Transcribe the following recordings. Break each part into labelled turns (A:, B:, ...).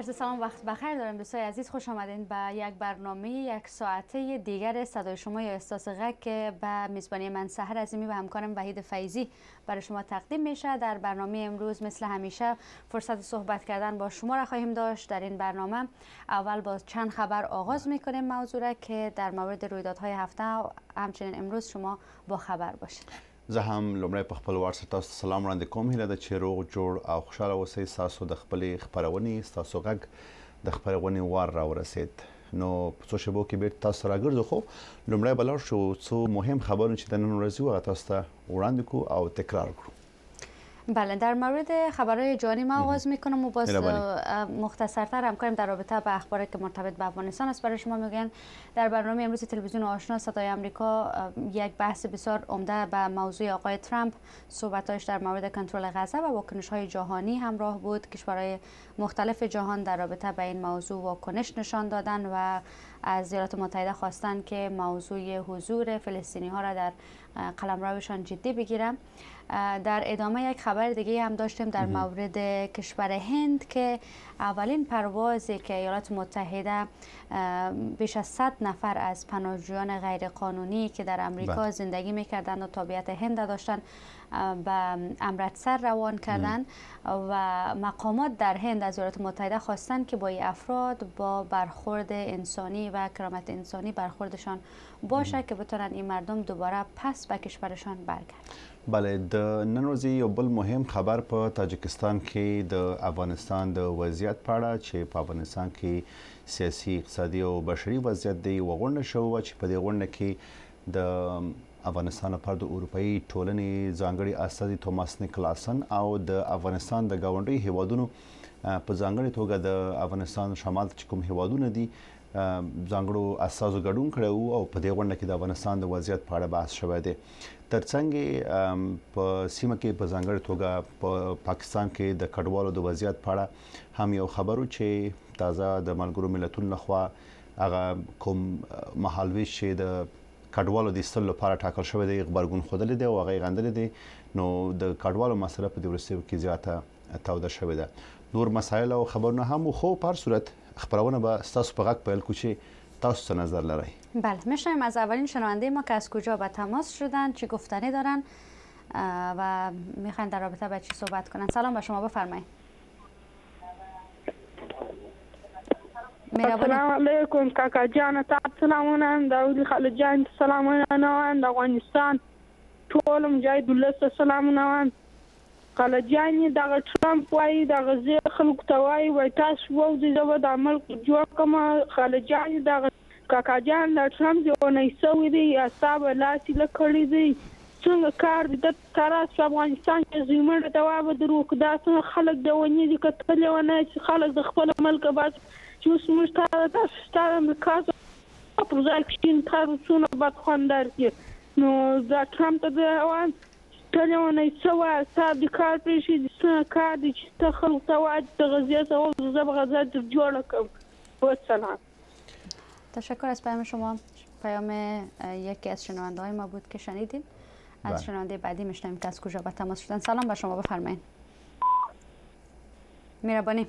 A: عرض سلام وقت بخیر دارم دوستای عزیز، خوش آمدین به یک برنامه یک ساعته دیگر صدای شما یا احساس غږ که به میزبانی من سحر عظیمی و همکارم وحید فیضی برای شما تقدیم میشه. در برنامه امروز مثل همیشه فرصت صحبت کردن با شما را خواهیم داشت. در این برنامه اول با چند خبر آغاز میکنیم موضوع را که در مورد رویدادهای هفته و همچنین امروز شما با خبر باشید.
B: زه هم لومړی په خپل وار سره تاسو ته سلام وړاندې کوم. هیله ده چې روغ جوړ او خوشحاله اوسئ. ستاسو د خپلې خپرونې ستاسو غږ د خپرونې وار راورسید. نو په څو شېبو کې بیرته تاسو سره راګرځو، خو لومړی به لاړ شو څو مهم خبرونه چې د نن ورځې وو هغه تاسو ته وړاندې کړو او تکرار کړو.
A: بله، در مورد خبرهای جهانی ما آغاز میکنم و باز مختصرتر هم کنیم در رابطه با اخباری که مرتبط به افغانستان است. برای شما میگن در برنامه امروز تلویزیون آشنا صدای آمریکا یک بحث بسیار عمده به موضوع آقای ترامپ، صحبتاش در مورد کنترل غزه و واکنش‌های جهانی همراه بود. کشورهای مختلف جهان در رابطه با این موضوع واکنش نشان دادن و از ایالات متحده خواستن که موضوع حضور فلسطینی ها را در قلمروشان جدی بگیرن. در ادامه یک خبر دیگه هم داشتیم در مورد کشور هند که اولین پروازی که ایالات متحده بیش از 100 نفر از پناهجویان غیرقانونی که در امریکا زندگی میکردند و تابعیت هند داشتن به امرتسر روان کردن و مقامات در هند از ایالات متحده خواستن که با این افراد با برخورد انسانی و کرامت انسانی برخوردشان باشه که بتونن این مردم دوباره پس به کشورشان برگردن.
B: بله، د نن ورځې یو بل مهم خبر په تاجکستان کې د افغانستان د وضعیت په اړه چې په افغانستان کې سیاسي، اقتصادي او بشري وضعیت دی وغونډه شو چې په دې غونډه کې د افغانستان لپاره د اروپאי ټولنې ځانګړي استازي توماس نیکلاسن او د افغانستان د ګاونډي هیوادونو په ځانګړي توګه د افغانستان شمال چې کوم هیوادونه دي ځانګړو استازو ګډون کړی او په دې غونډه کې د افغانستان د وضعیت په اړه بحث شوی دی. ترڅنګ په سیمه کې په ځانګړي توګه په پاکستان کې د کډوالو د وضعیت په اړه هم یو خبرو چې تازه د ملګرو ملتونو لخوا هغه کوم مهالویش چې د کډوالو د ایستلو لپاره ټاکل شوی دی غبرګون ښودلی دی او هغه یې غندلی دی. نو د کډوالو مسله په دې وروستیو کې زیاته توده شوې ده. نور مسایل او خبرونه هم، خو په هر صورت خبرونه به ستاسو په غږ پیل کړو چې تاسو څه نظر لرئ.
A: بله، میشنویم از اولین شنونده ما که از کجا به تماس شدن، چی گفتنی دارن و میخواین در رابطه با چی صحبت کنن. سلام به شما، بفرمایید.
C: السلام علیکم کاکا جان، تاسو سلامونه. داوود خالد جان سلامونه د افغانستان ټول مجاهد ولس سلامونه. خالد جان دغه ټرمپ وایي د غزې خلکو ته وایي تاسو ووځئ زه به د ملک جوړ کړم. خالد جان دغه کاکا جان د ټرمپ ځوانۍ سوی دی، اعصاب لاس یې کړی دی. څنګه کار دی د تراس په افغانستان کې زموږ د دواب دروغ دا څنګه خلک د ونې دي کتلې ونه چې خلک د خپل ملک باز چې اوس موږ ته ستاره امریکا په ځای کې کارونه بد خوندار دي. نو دا ټرمپ ته د تلونه سوا صاحب د کار پېښې د څنګه کار دي چې ته خلکو ته وایي د غزې سوال زه به غزه جوړه کړم. والسلام.
A: تشکر از پیام شما. پیام یکی از شنونده های ما بود که شنیدیم. از شنونده بعدی میشنویم که از کجا به تماس شدن. سلام به شما، بفرمایید. مهربانی.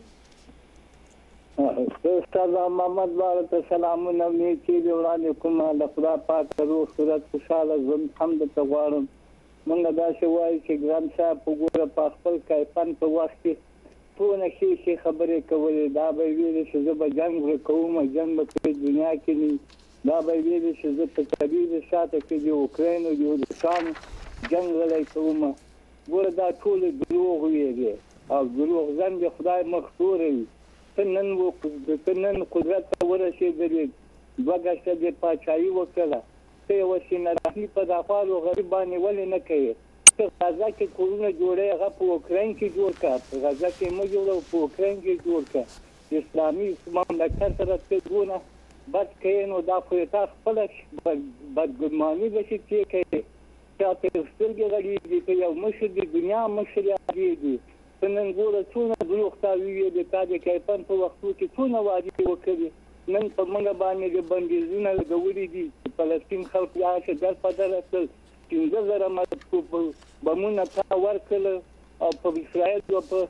D: استاد محمد بارک سلامونه نیکی دی وړاندې کوم. د خدا پاک روح صورت خوشاله ژوند حمد ته غواړم. مونږ داسې وایو چې ګران صاحب وګوره په خپل کیفن په وخت کې ټونه ښې خبرې کولې. دا به ویلې چې زه به جنګ وکړم، جنګ به په دنیا کې نه. دا به ویلې چې زه په طبیعي شاته کې د اوکراین او د روسانو جنګ غلی کوم. ګوره دا ټول دروغ ویلې او دروغجن د خدای مخ توروي. ته نن قدرت ته ورسېدلې، 2 ګشته د پاچاهي وکړه. ته یو سینه رحمي په دافالو غریب باندې ولې نه کوي؟ ته غزه کې کورونه جوړې هغه په اوکراین کې جوړ کړه. په غزه کې مه جوړه، په اوکراین کې جوړ کړه. اسلامي مملکت سره ته دونه بد کوې نو دا خو تا خپله بدګماني به شي چې کوې. چا ته سترګې غړېږي که یو مشر د دنیا مشر یادېږي. ته نن ګوره څونه دروغ تا وویلې. تا د کیفن په وختو کې څونه وعدې وکړې. نن په موږ باندې د بندیزونه لګولي دي. فلسطین خلک یې در په دره کړل. 15,000 بمونه تا ورکړل او په اسرائیل او په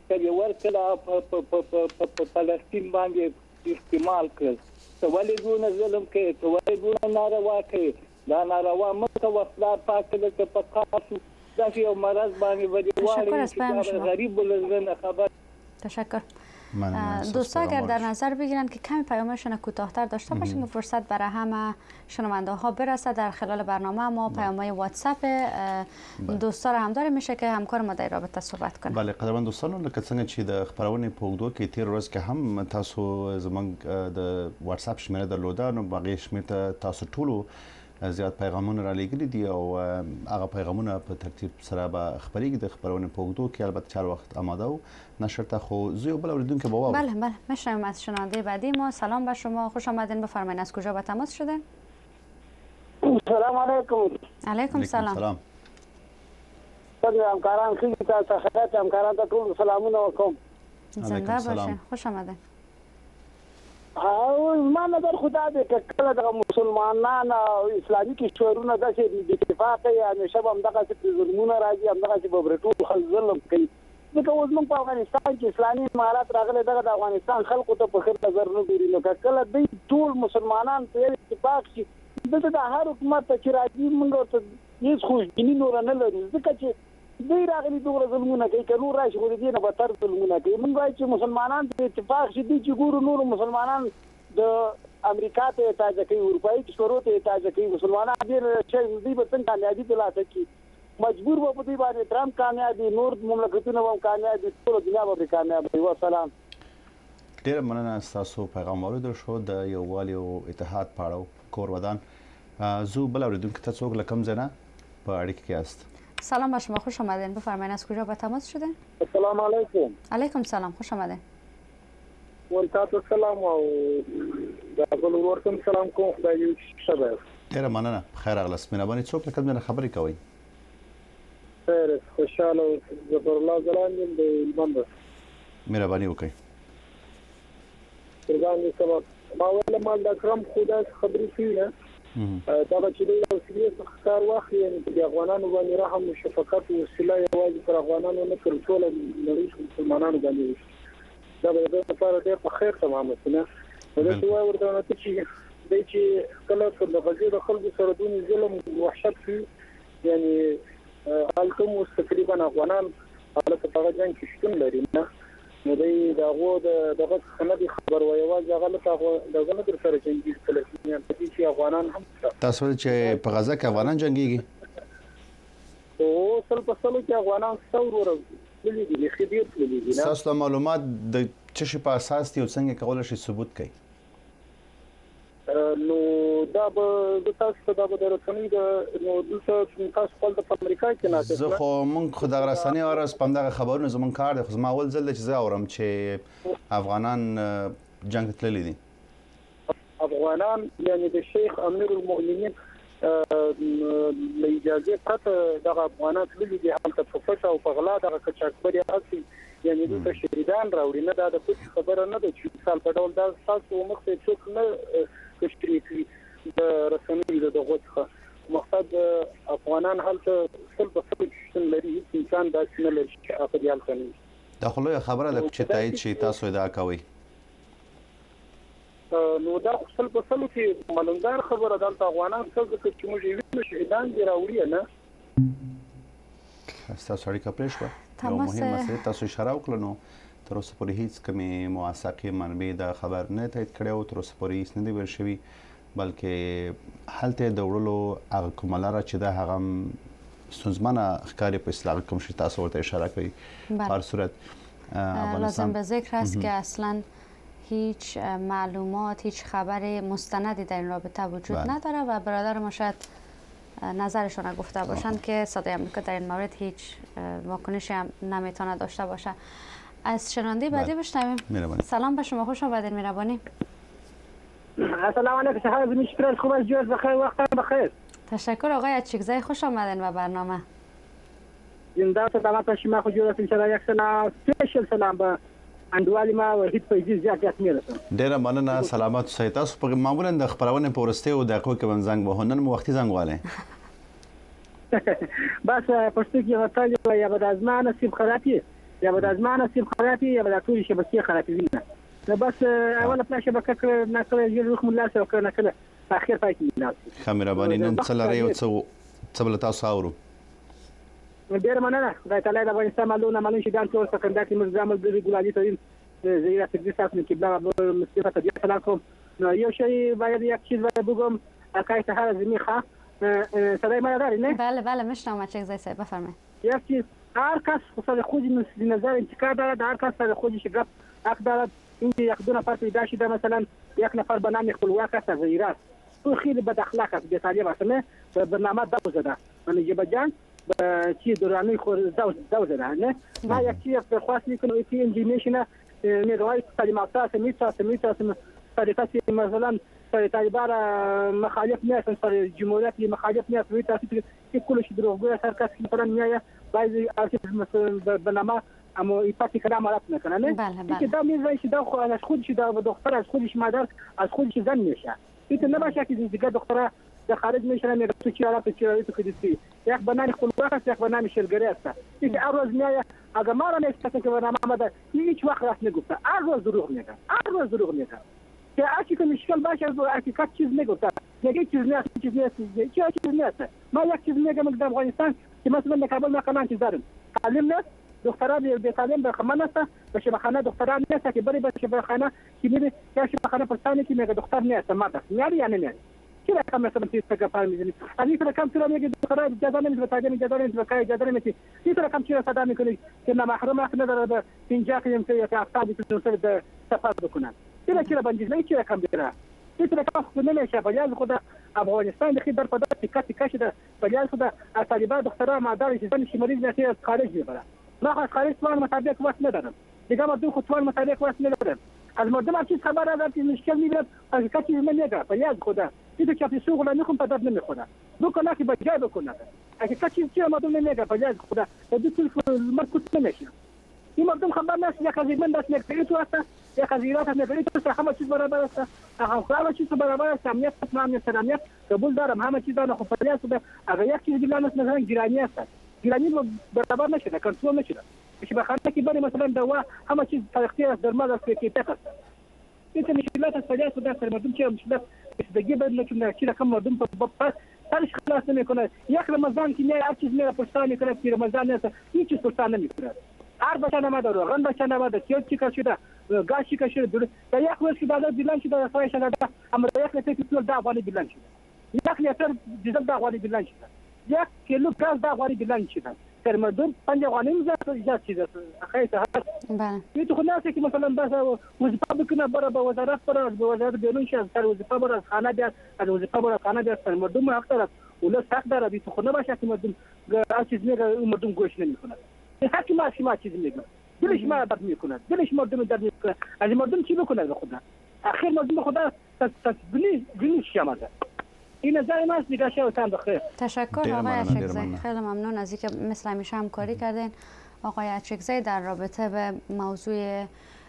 D: چې ورکړه په فلسطین باندې استعمال کړ ته ولې دونه ظلم کوي ته ولې دونه ناروا کوي دا ناروا مکه وسلار پاکه ده په تاسو دا یو مرض باندې وجوالي غریب لزنه خبر
A: تشکر. دوستا اگر در نظر بگیرن که کمی پیامشون کوتاه‌تر داشته باشیم که فرصت برای همه شنونده ها برسه در خلال برنامه ما پیام‌های واتساپ دوستا را هم داریم میشه که همکار ما در رابطه صحبت کنه.
B: بله قدرمن دوستانو لکه څنګه چې د خبرونه په اوږدو کې تیر ورځ کې هم تاسو زمونږ د واتساپ شمیره درلوده نو باغې شمیره تاسو ټولو زیات پیغامونه را لېږلي دي او هغه پیغامونه په ترتیب سره به خبرېږي د خبرونه په اوږدو کې البته چهار وخت آماده و نشر تا خو زوی بل اوریدونکو با
A: بله میشنویم از شنونده بعدی ما. سلام به شما، خوش آمدین، بفرمایید از کجا به تماس شدین؟
E: سلام علیکم.
A: علیکم سلام.
E: همکاران خیلی تاسو خیرات همکاران ته ټول سلامونه وکم.
A: زنده باشین، خوش آمدین.
E: ما نظر خدا دې کله د مسلمانان او اسلامي کشورونو د اتفاق یا همیشه هم دغه ظلمونه راځي هم دغه په برټو خلک ظلم کوي ځکه اوس موږ په افغانستان کې اسلامي امارات راغلي دغه د افغانستان خلکو ته په خیر نظر نه ګوري نو کله دوی ټول مسلمانان په اتفاق شي دغه د هر حکومت چې راځي موږ ته هیڅ خوشبیني نور نه لري ځکه چې دوی راغلي دوه ظلمونه کوي که نور راشي خو دې نه بدتر ظلمونه کوي موږ وایو چې مسلمانان په اتفاق شي دي چې ګورو نور مسلمانان د امریکا ته احتجاج کوي اروپایي کشورو ته احتجاج کوي مسلمانان دې چې دوی به څنګه کامیابی ترلاسه کړي مجبور به په دې باندې ترامپ کامیابی نور مملکتونه هم کامیابی ټول دنیا به کامیابی و سلام.
B: ډېر مننه تاسو پیغام اوریدل شو د یووالي او اتحاد پاړو کور ودان زو بل اوریدونکو ته څوک لکم زنه په اړیکه کې است.
A: سلام به شما، خوش آمدین، بفرمایید از کجا به تماس شدین؟
E: السلام علیکم.
A: علیکم سلام، خوش آمدین.
E: ورته سلام او د بل ورته سلام کوم خدای دې شبه.
B: ډېر مننه، خیر اغلاس مهرباني څوک لکم زنه خبرې کوي.
E: خیر خوشاله ظفر الله زلان د بندر.
B: مهرباني وکړئ.
E: ورغانې سبا ما ولا مال د کرم خدای خبرې کیه دا چې د اوسنۍ ښکار واخلي د افغانانو باندې رحم او شفقت او وسیله یوازې پر افغانانو نه تر ټولو نړۍ مسلمانانو باندې دا به د لپاره ډېر په خیر تمامه نه دا چې وایي ورته چې کله په غزي د خلکو سره دونی ظلم وحشت شي یعنی الکم تقریبا افغانان حالت په جنگ کې شتون لري نه نو دغه دغه خنډي خبر وایي غلط دغه در سره جنگي فلسطینیان په دې چې افغانان هم
B: تاسو چې په غزه کې افغانان جنگيږي
E: او سل په سلو کې افغانان ثور ولې دي خبير ولې دي
B: تاسو معلومات د چشي په اساس دي او څنګه کولای شي ثبوت کړي
E: نو دا به د تاسو د رسنۍ د نو د تاسو خپل د امریکا کې نه
B: زه خو مونږ خو د رسنۍ اورس په دغه خبرونه زمون کار د خو ما ول ځل چې زه اورم چې افغانان جنگ تللی دي
E: افغانان یعنی د شیخ امیر المؤمنین له اجازه پرته د افغانان تللی دي هم ته فوسه او پغلا د کچاکبري اصلي یعنی د شهیدان راوړي نه د پوښتنه خبره نه ده چې مثال په ډول دا تاسو مخته څوک نه کشتري د رسنۍ د دغه مقصد افغانان هلته خپل په څه لري انسان د اسنه لري چې اخیال کوي
B: دا خو له خبره د چې تایید شي تاسو ادعا کوي
E: نو دا خپل په څه کې ملنګار خبره د افغانان څخه چې موږ یې شهیدان دی راوړي نه
B: تاسو اړیکه پرېښوه یو مهم مسله تاسو اشاره وکړه نو تر اوسه پورې هیڅ کومې موثقې منبع د خبر نه تایید کړی او تر اوسه پورې هیڅ نه دی ویل شوی بلکې هلته د وړلو هغه کومه لاره چې دا هغه ستونزمنه ښکاري په اصلاح کوم شي تاسو ورته اشاره کوي په هر صورت
A: لازم به ذکر است که اصلا هیچ معلومات هیچ خبر مستندی در این رابطه وجود نداره و برادر ما شاید نظرشون گفته باشند که صدای آمریکا در این مورد هیچ واکنشی هم نمیتونه داشته باشه. از شنونده بعدی بشنویم. سلام به شما، خوش آمدید مهربانی.
E: السلام علیکم صاحب مشکل خوب از جوز بخیر وقت بخیر.
A: تشکر آقای اچکزای، خوش آمدین به برنامه.
E: زنده سلامت شما خو جوړ ان شاء الله یک سلام سپیشل سلام به انډوالي ما وحید فیضی زیات میرسم.
B: ډیر مننه سلامات اوسئ. تاسو په معمولا د خبرونه په ورسته او دقیقو کې زنګ وهنن مو وختي زنګ واله.
E: بس پښتو کې غوښتل یا بعد از ما نصیب خرابي یا به د زما نصیب خراب یا به د ټولې شبکې خرابوي نه بس اوله پلا شبکه کړه نه کله ژر روح ملا سره کړه نه کله په اخر پای کې ملا
B: ښه مهرباني نن څه لرئ او څه بل تاسو اورو
E: ډېر مننه خدای تعالی د افغانستان معلوم شیدان ټول سکندات موږ زموږ د ګلالي ترين زیرا تدریس تاسو کې بلا مستفاده طبيعت سلام کوم یو شی باید یک چیز باید بگم اکای هر زمین خواه صدای من داری نه؟
A: بله میشنوم چکزای صاحب بفرمایید.
E: یک چیز هر کس خود نظر انتقاد دارد، هر کس سر خودش گپ حق دارد. این یک دو نفر پیدا شده مثلا یک نفر به نام خلوق است از ایران تو خیلی بد اخلاق است بی‌تعلیم است نه برنامه دو زده من جیب جان چی دورانی خود دو زده نه ما یک چیز درخواست میکنم که انجینیشن میروای تعلیمات است میتونه طریقه مثلا طالبان مخالف نیستن سر جمهوریت مخالف نیست وی تاسو که کلش دروغگوی سر کس مثلا میایه بعضی مثلا برنامه اما ایپاتی کلام عرب نکنه نه که دا میزه دا از خودش دا دختر از خودش مادر از خودش زن میشه این نباشه که دیگه دختر در خارج میشن میگه تو چی عرب چی تو کدی یک بنان خلوق است یک بنان شلگری است این هر روز میایه اگر ما را نشته که برنامه آمده هیچ وقت راست نگفته هر روز دروغ میگه که اگه که مشکل باشه از حقیقت چیز نگفته میگه چیز نیست ما یک چیز میگم در افغانستان که مثلا در کابل ما چیز داریم تعلیم نیست دختران به تعلیم به خانه است به شبخانه دختران نیست که بری به شبخانه که میره یا شبخانه پرستانی که میگه دختر نیست مرد است میاری یا نه چرا کم مثلا چیز تکفار میزنی از طرف کم چرا میگه دختران اجازه نمیده تعلیم اجازه نمیده کار اجازه نمیده این طرف کم چرا صدا میکنه که محروم است نداره به اینجا که یا افرادی که در سفر بکنن چرا بندیز نه چرا کم بیره چرا کم خود نمیشه باید خود افغانستان دخیل در پدر تکه شده باید خود از طالبان دختران مادر چیزانی که مریض نشه از خارج میبره ما از خارج توان مطابق واسه ندارم دیگه مردم خود توان مطابق واسه ندارم از مردم هر چیز خبر ندارم که مشکل میگیره از که چیز نمیگه باید خدا دیگه که سوق ولا میخوام پدر نمیخوره بکنه که بجای بکنه اگه که چیز مردم نمیگه باید خدا دو طرف مرکوت نمیشه این مردم خبر نیست یک از من دست یک تو است یک از ایران هم نگری تو همه چیز برابر است همه چیز برابر است امنیت تمام سلامت قبول دارم همه چیز دارم خب فریاد شده اگر یک چیز دیگه مثلا گرانی است گرانی برابر نشده کنترل نشده میشه بخاطر که بری مثلا دوا همه چیز اختیار درمان است که تکست این مشکلات است فریاد شده سر مردم چه مشکلات استفاده بدن که چی رقم مردم پس سرش خلاص نمیکنه یک رمضان که میاد هر چیز میره پرستان میکنه که رمضان است هیچ چیز پرستان نمیکنه هر بچه نماده روغن بچه نماده کیوت چیکار شده گاز چیکار شده در یک روز که بعد بیلان شده فایش شده اما در یک لیتر پترول 10 افغانی بیلان شده یک لیتر دیزل 10 افغانی بیلان شده یک کیلو گاز 10 افغانی بیلان شده در مردم 5 افغانی میذاره چیز خیلی هست بله تو خلاصه که مثلا بس وظیفه بکنه برای به وزارت به وزارت بیرون شه سر وظیفه برای خانه بیاد از وظیفه برای خانه بیاد مردم حق داره ولی حق داره تو خونه باشه که مردم هر چیز میگه مردم گوش نمیکنه حتی ما چیز میگه دلش ما درد میکنه دلش مردم درد میکنه از مردم چی بکنه به خدا اخیر مردم خدا بنی شماده این نظر من است دیگه شاوتان بخیر
A: تشکر آقای اچکزی خیلی ممنون از اینکه مثل همیشه همکاری کردین آقای اچکزی در رابطه به موضوع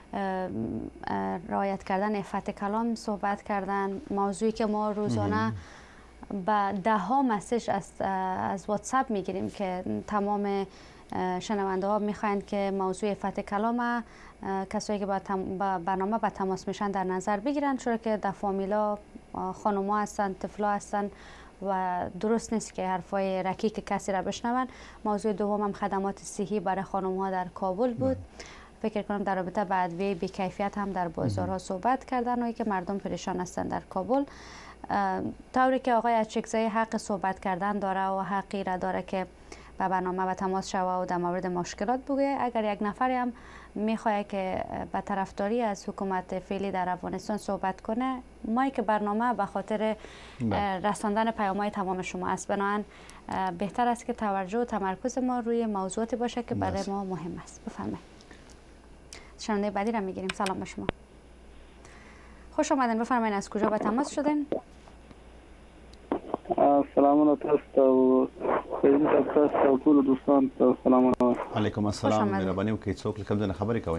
A: رعایت کردن عفت کلام صحبت کردن موضوعی که ما روزانه با 10 مسیج از واتساپ میگیریم که تمام شنونده ها میخواین که موضوع عفت کلام کسایی که با برنامه به تماس میشن در نظر بگیرن چون که در فامیلا خانوما هستن طفلا هستن و درست نیست که حرفای رکیک کسی را بشنون. موضوع دوم هم خدمات صحی برای خانم ها در کابل بود. فکر کنم در رابطه با ادویه بی‌کیفیت هم در بازارها صحبت کردن و که مردم پریشان هستن در کابل. طوری که آقای اچکزی حق صحبت کردن داره و حقی را داره که به برنامه و تماس شوه و در مورد مشکلات بگه. اگر یک نفری هم میخواد که به طرفداری از حکومت فعلی در افغانستان صحبت کنه، ما که برنامه به خاطر رساندن پیام‌های تمام شما است، بنابراین بهتر است که توجه و تمرکز ما روی موضوعاتی باشه که برای ما مهم است. بفرمایید. شنونده بعدی را میگیریم. سلام به شما. خوش آمدین. بفرمایید از کجا به تماس شدین؟
F: سلام علیکم خیلی تاسو ټول دوستان ته سلام
B: علیکم السلام مهرباني وکړئ څوک کوم ځای خبرې کوي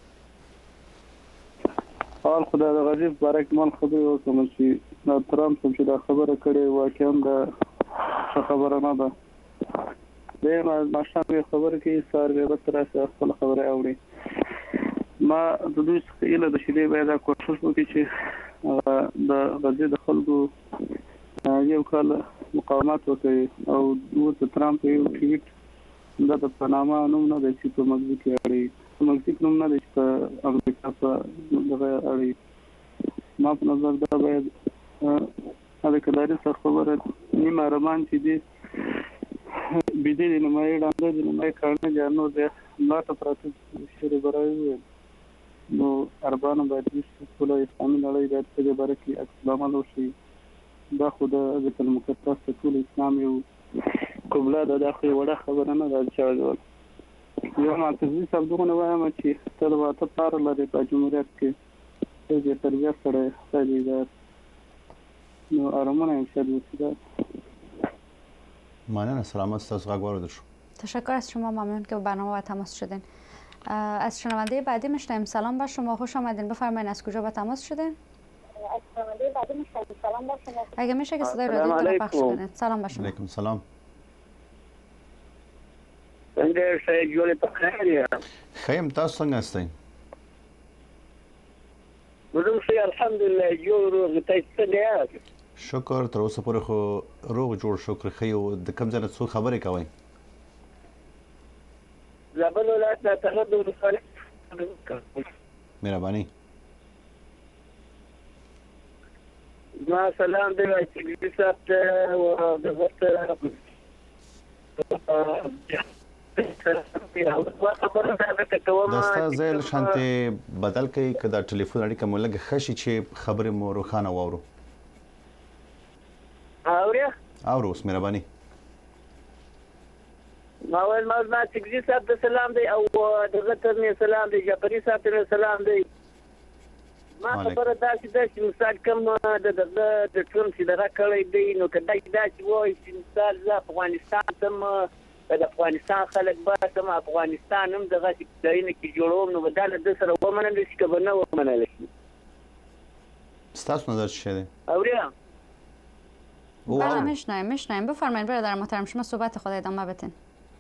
F: حال خدای د غریب بارک مال خبرې وکم چې ترامپ چې دا خبره کړې واقعا دا خبره نه ده د ماشوم خبره کې سار به بس راځي خپل خبره اوري ما د دوی څخه اله د شیدې باید کوشش وکړي چې د غزې د خلکو یو کال مقاومت وکړي او د ترامپ یو ټویټ دا د پناما نوم نه د چې په مکسیکو کې اړي مکسیکو نوم نه د چې په امریکا په دغه اړي ما په نظر دا باید هغه کداري څخه خبره نیمه روان چې دي بيدې نه مې وړاندې د نمای کارنه جانو د لا ته پراته شری برای نو اربانو باید د ټول اسلامي نړۍ باید په دې باره کې اقدامات وشي دا خو د بیت المقدس ټول اسلام یو قبله ده دا خو وړه خبره نه ده چې یو معتزلي صاحب دغه وایم چې تل واته پار لري په جمهوریت کې د تربیه سره خالي ده نو ارمانه ان شاء الله
B: مانن سلامت استاد غوار درشو.
A: تشکر از شما، ممنون که به برنامه با تماس شدین. از شنونده بعدی میشنویم. سلام بر شما، خوش آمدین. بفرمایید از کجا با تماس شدین؟
G: از شنونده بعدی میشنویم. سلام بر شما.
A: اگه میشه که صدای رادیو رو پخش کنید. سلام بر شما.
B: علیکم سلام.
D: څنګه شې جوړې په خیر یا
B: خیم تاسو څنګه هستئ؟
D: زه چې الحمدلله جوړ غته څنګه
B: شکر تر اوسه پورې خو روغ جوړ شکر خیو د کوم ځای څو خبرې کوي
D: زبل ولایت لا تغدو بالصالح
B: مهرباني
D: ما سلام دی چې صاحب او دغه
B: دستا زیل شانته بدل کوي کدا ټلیفون اړیکه مو لګ خشي چې خبره مو روخانه وورو اورو اوس مهرباني
D: ماول ما چې صاحب د سلام دی او دغه ته سلام دی جعفري صاحب ته سلام دی ما خبره دا چې مثال کوم د ټرمپ چې دغه کړی دی نو کدا چې وایي چې مثال د افغانستان تم د افغانستان خلک به تم افغانستان هم دغه ځایونه کې جوړوم نو بدل د سره ومنل شي که به نه ومنل شي
B: ستاسو نظر چیه دی؟
D: اوریا
A: بله میشنویم بفرمایید برادر محترم شما صحبت خود ادامه بدین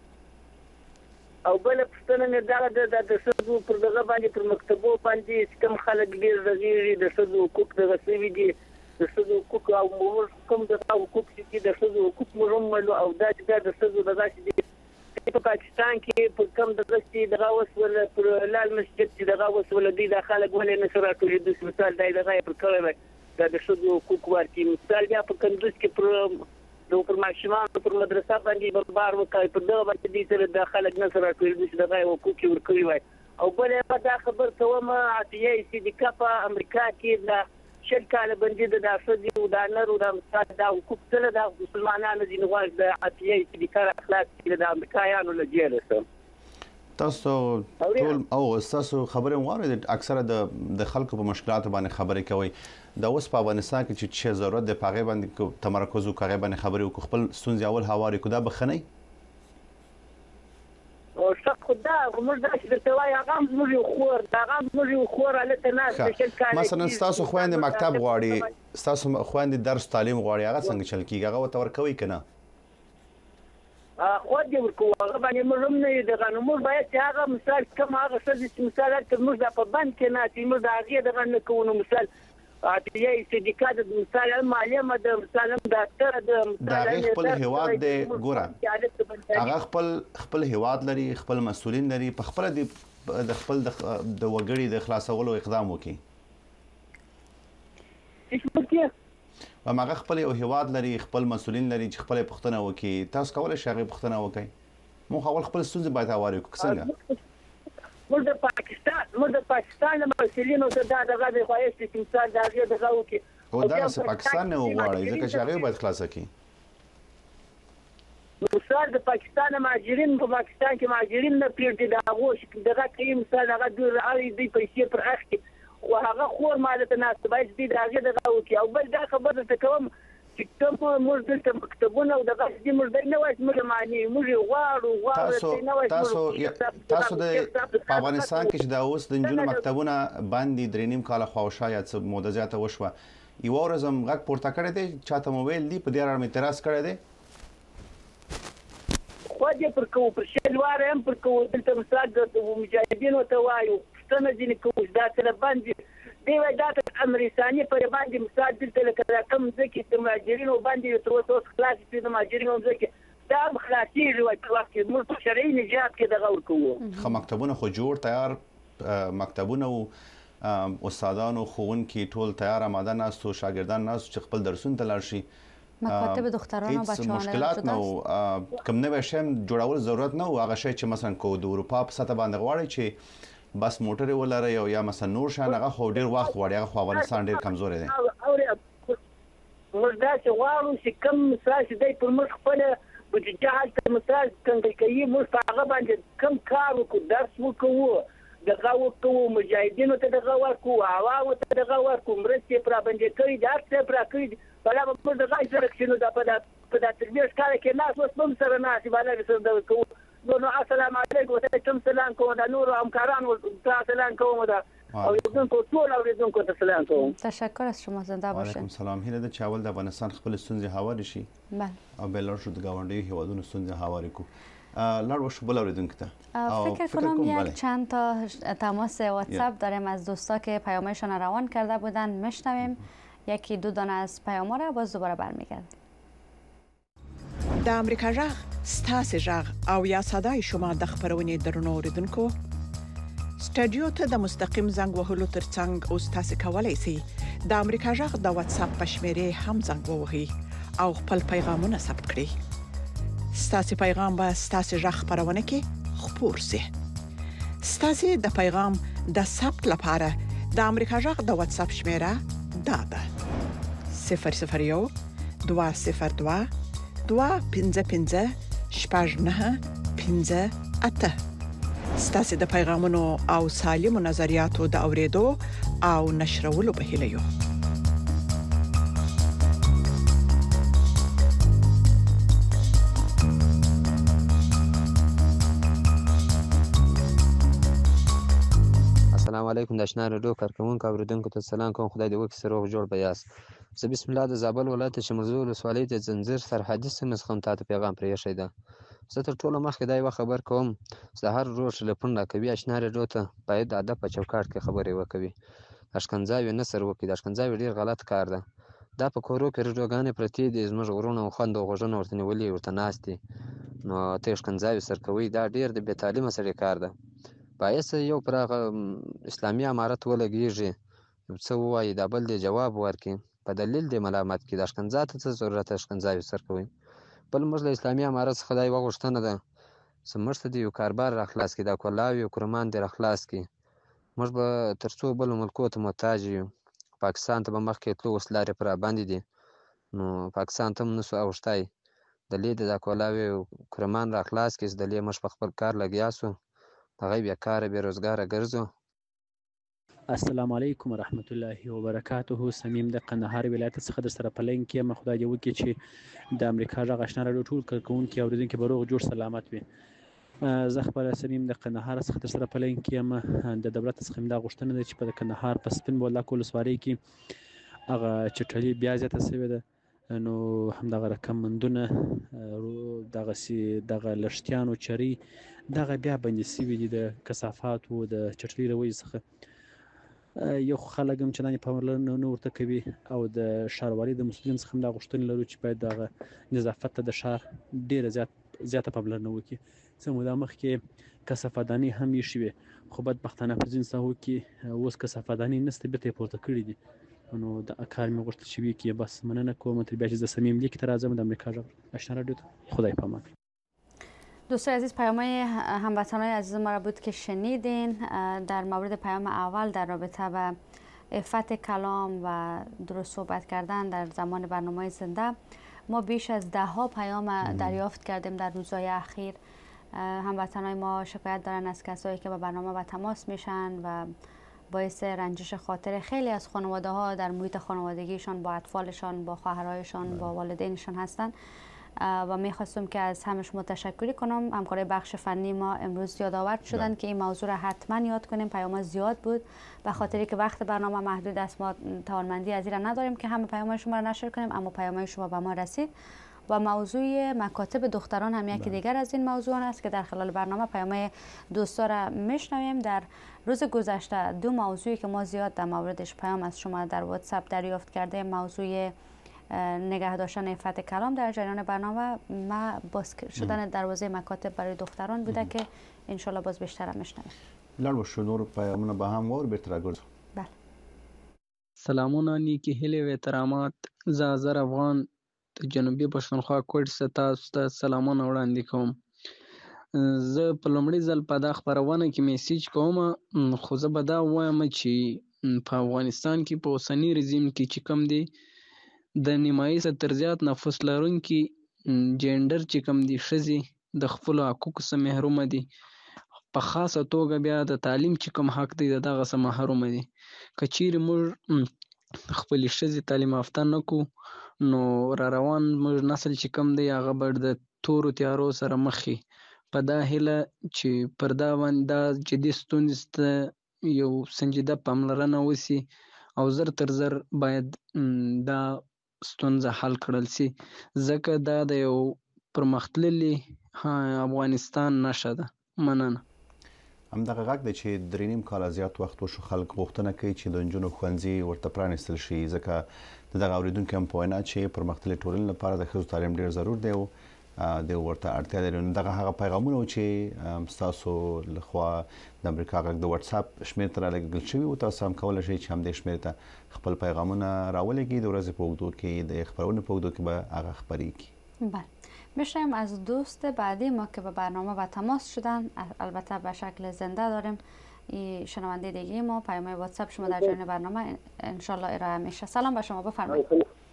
D: او بل پښتنه نه دا د سدو پر دغه باندې پر مکتبو باندې کوم خلک ډیر رغیږي د سدو حقوق دغه سوي دي د سدو حقوق او مور کوم د حقوق چې د سدو حقوق مرملو او دا چې د سدو دغه چې په پاکستان کې په کوم دغه چې دغه وسول پر لال مسجد چې دغه وسول دي د خلک ولې نه سره ټول د مثال دغه پر کړی دا د سدو حقوق ورته مثال بیا په کندوز کې پر ماشومان پر مدرسه باندې بمبار وکړي په دغه باندې دي سره د خلک نه سره ټول د دغه حقوق ورکړي وای او بل دا خبر ته ما عطیه چې د کاپا امریکا کې د شل کال باندې د افسدي او د نرو د مساعد د حقوق سره د مسلمانانو د نواز د عطیه چې د کار اخلاق کې د امریکایانو له جیل سره
B: تاسو ټول او تاسو خبره واره اکثره د خلکو په مشکلاتو باندې خبرې کوي د اوس په افغانستان کې چې ضرورت د پاغه باندې تمرکز وکړي باندې خبرې وکړي خپل ستونزې اول هواري کو دا بخنی
D: او څه خدا موږ د شتوای هغه موږ خور الته نه شل کال
B: مثلا تاسو خويندې مکتب غواړي تاسو خويندې درس تعلیم غواړي هغه څنګه چل کیږي هغه تور کوي کنه
D: خو دې ورکو هغه باندې موږ نه دغه نو موږ باید چې هغه مثال کوم هغه څه مثال چې موږ په بند کې نه چې موږ هغه دغه نه کوو مثال اټیه سندیکات د مثال معلومه د مثال د اکثر د
B: مثال خپل هواد دی ګوره هغه خپل هواد لري خپل مسؤلین لري په خپل د خپل د وګړي د خلاصولو اقدام وکړي و ماغه خپل یو هواد لري خپل مسؤلین لري چې خپل پښتنه وکي تاسو کولای شئ هغه پښتنه وکي مو خپل ستونزې باید اواري کو څنګه
D: موږ د پاکستان مسؤلینو ته دغه د خوایست چې مثال دغه دغه وکي
B: او دا چې پاکستان نه وغواړي ځکه چې هغه باید خلاص کړي
D: مثال د پاکستان مهاجرین په پاکستان کې مهاجرین نه پیړ دي دغه دغه کوي مثال هغه د اړې دی پیسې پر اخته خو هغه خور مالته نه باید دې دغه دغه وکي او بل دا خبره ته کوم چې کوم موږ د مکتبونو او دغه دې موږ نه وایي موږ معنی موږ غواړو
B: تاسو د افغانستان کې چې دا اوس د جنونو مکتبونه باندې درینیم کال خواوشا یا څه موده زیاته وشوه یو ورځم غږ پورته کړی دی چاته موبایل دی په دې اړه اعتراض کړی دی
D: خو
E: دې پر کوو پر شل واره هم پر کوو دلته مثال د مجاهدینو ته وایو پوښتنه ځینې کوو دا سره باندې دی وایي دا امر ثاني پر باندې مثال دلته لکه دا کوم ځکه د مهاجرینو باندې تر اوسه خلاص شي د مهاجرینو ځکه دا خلاصېږي وایي په وخت کې موږ په شرعي نجات کې دغه ورکوو.
B: ښه مکتبونه خو جوړ تیار مکتبونه او استادانو ښوونکي ټول تیار آماده ناست و شاګردان ناست چې خپل درسونه ته لاړ شي.
A: مکاتب دختران و بچه‌ها
B: مشکلات نه کوم نوی شی جوړول ضرورت نه و هغه شی چې مثلا کو د اروپا په سطح باندې غواړي چې بس موټر ولري او یا مثلا نور شان هغه خو ډیر وخت غواړي هغه خو افغانستان ډیر کمزور دی.
E: موږ دا چې غواړو چې کوم مثال چې دی پر موږ خپل بجهال ته مثال څنګه کوي موږ په هغه باندې کوم کار وکړو درس وکړو دغه وکړو مجاهدینو ته دغه ورکړو هوا ته دغه ورکړو مرستې پر باندې کوي دا څه پر کوي بلا په دغه ځای کې نو دا په د تربیه ښکار کې ناس اوس هم سره ناس بالا سره دا کوو نو السلام علیکم وعلیکم السلام کوم دا نور همکارانو ته سلام کوم دا او یوونکو ټول اوریدونکو ته سلام کوم.
A: تشکر از شما زنده باشید.
B: وعلیکم السلام. هیله ده چې اول د افغانستان خپل ستونزې هوارې شي.
A: بله.
B: او بل شو د گاونډي هیوادونو ستونزې هوارې کو. لاړ وشو بل اوریدونکو ته.
A: فکر کنم یک چند تا تماس واتساپ داریم از دوستا که پیامشان روان کرده بودن میشنویم. یکی دو دانه از پیام را باز دوباره برمیگردیم.
H: د امریکا غږ ستاسو غږ او یا صداي شما د خبرونې درنو اوریدونکو سټډیو ته د مستقیم زنګ وهلو ترڅنګ او تاسو کولای شئ د امریکا غږ د واتساپ په شمیرې هم زنګ ووهئ او خپل پیغامونه ثبت کړئ. ستاسو پیغام به ستاسو غږ خبرونه کې خپور شي. ستاسو د پیغام د ثبت لپاره د امریکا غږ د واتساپ شمیره دا ده 001 202 255 8958. ستاسو د پیغامونو او سالمو نظریاتو د اوریدو او نشرولو په هیله یو.
I: السلام علیکم د آشنا رادیو کارکونکو اوریدونکو ته سلام کوم. خدای دې وکړي سروغ جوړ بیاس. زه بسم الله د زابل ولایت شمرزو ولسوالۍ د زنجیر سرحدي سیمې څخه تاسو پیغام پرې ایښی ده. زه تر ټولو مخکې دا یوه خبر کوم چې هر روز ټلیفون راکوي آشنا رادیو ته باید د ادب په چوکاټ کې خبرې وکوي. اشکنځاوي نه سر وکړي. د اشکنځاوي ډېر غلط کار ده. دا په کورو کې رادیوګانې پرتې دي زموږ غرونه او خوند او غوږونه ورته نیولي ورته ناست دي نو ته اشکنځاوي سر کوي دا ډېر د بې تعلیمه سړي کار ده. باعث یو پر هغه اسلامي امارت ولګېږي یو څه ووایي دا بل دی جواب ورکړي په دلیل دی ملامت کړي. د اشکنځا ته څه ضرورت اشکنځاوي سر کوي. بل موږ له اسلامي امارت څخه دا یوه غوښتنه ده چې موږ ته دې یو کاربار راخلاص کړي دا کولاوي او کرمان دې راخلاص کړي. موږ به تر څو بلو ملکو ته محتاج یو. پاکستان ته به مخکې تلو اوس لارې پر راباندې دي نو پاکستان ته هم نسو اوښتی. دلې د دا کولاوي او کرمان راخلاص کړي چې دلې موږ په خپل کار لګیا سو هغه بیکاره بېروزګاره ګرځو.
J: السلام علیکم ورحمت الله وبرکاته. سمیم د قندهار ولایت څخه در سره په لینک یم. خدای دې وکړي چې د امریکا غږ آشنا راډیو ټول کارکوونکي اورېدونکي به روغ جوړ سلامت وي. زه خپله سمیم د قندهار څخه در سره په لینک یم. د دولت څخه مې دا غوښتنه ده چې په کندهار په سپین بولدک ولسوالۍ کې هغه چټلي بیا زیاته سوې ده نو همدغه رقمندونه دغه لښتیانو چرۍ دغه بیا بندي سوي دي د کثافاتو د چټلي له وجې څخه. یو خلک هم چندانې پاملرنه نه ورته کوي او د ښاروالۍ د مسؤلین څخه هم دا غوښتنې لرو چې باید دغه نظافت ته د ښار ډېره زیاته پاملرنه وکړي. څه موده مخکې کثافاتدانۍ هم ایښې وې خو بدبختانه په ځینو ساحو کې اوس کثافاتدانۍ نشته بېرته یې پورته کړي دي نو دا کار مې غوښتل چې وکړي. بس مننه کوم تر بیا چې زه صمیم لیک ته راځم د امریکا غږ آشنا راډیو ته. خدای پامان.
A: دوستان عزیز پیام‌های هموطنان عزیز ما را بود که شنیدین در مورد پیام اول در رابطه با عفت کلام و درست صحبت کردن در زمان برنامه زنده. ما بیش از 10 پیام دریافت کردیم در روزهای اخیر. هموطنان ما شکایت دارن از کسایی که با برنامه با تماس میشن و باعث رنجش خاطر خیلی از خانواده ها در محیط خانوادگیشان با اطفالشان با خواهرایشان با والدینشان هستند و میخواستم که از همه شما تشکر کنم. همکارای بخش فنی ما امروز یادآور شدن که این موضوع را حتما یاد کنیم. پیام زیاد بود به خاطری که وقت برنامه محدود است ما توانمندی از این را نداریم که همه پیام شما را نشر کنیم اما پیام شما به ما رسید. و موضوع مکاتب دختران هم یکی دیگر از این موضوعان است که در خلال برنامه پیام دوستا را میشنویم. در روز گذشته دو موضوعی که ما زیاد در موردش پیام از شما در واتساپ دریافت کرده، موضوع نگه داشتن عفت کلام در جریان برنامه و باز شدن دروازه مکاتب برای دختران بوده که انشالله باز بیشتر هم میشنویم.
B: لړ شو نور پیامونه به هم ور بیرته راګرځو.
A: بله.
K: سلامونه، نیکی هیلې و احترامات. زه اظهر افغان د جنوبي پښتونخوا کوټ څخه تاسو ته سلامونه وړاندې کوم. زه په لومړي ځل په دا خپرونه کې میسیج کوم، خو زه به دا ووایم چې په افغانستان کې په اوسني رژیم کې چې کوم دی د نیمایي څخه تر زیات نفوس لرونکي جینډر چې کوم دي ښځې د خپلو حقوقو څخه محرومه دي. په خاصه توګه بیا د تعلیم چې کوم حق دی د دغه څخه محرومه دي. که چیرې موږ خپلې ښځې تعلیم یافته نه کړو نو را روان موږ نسل چې کوم دی هغه به د تورو تیارو سره مخ شي. په دا هیله چې پر دا باندې دا جدي ستونزې ته یو سنجیده پاملرنه وشي او زر تر زر باید دا ستونزه حل کړل شي، ځکه دا د یو پرمختللي افغانستان نښه ده. مننه.
B: همدغه غږ دی چې 3.5 کاله زیات وخت وشو خلک غوښتنه کوي چې د نجونو ښوونځي ورته پرانیستل شي، ځکه د دغه اورېدونکي هم په وینا چې پرمختللې ټولنې لپاره د ښځو تعلیم ډېر ضرور دی او د ورته اړتیا لري. نو دغه هغه پیغامونه چې ستاسو لخوا د امریکا غږ د واتساپ شمېر ته رالېږل شوي و، تاسو هم کولی شئ چې همدې شمېر ته خپل پیغامونه راولېږئ. د ورځې په اوږدو کې د خپرونې په اوږدو کې به هغه خپرېږي.
A: بله. میشنویم از دوست بعدی ما که به برنامه و تماس شدن، البته به شکل زنده داریم. این شنونده دیگه ما پیام واتساپ شما در جریان برنامه انشالله ارائه میشه. سلام به شما، بفرمایید.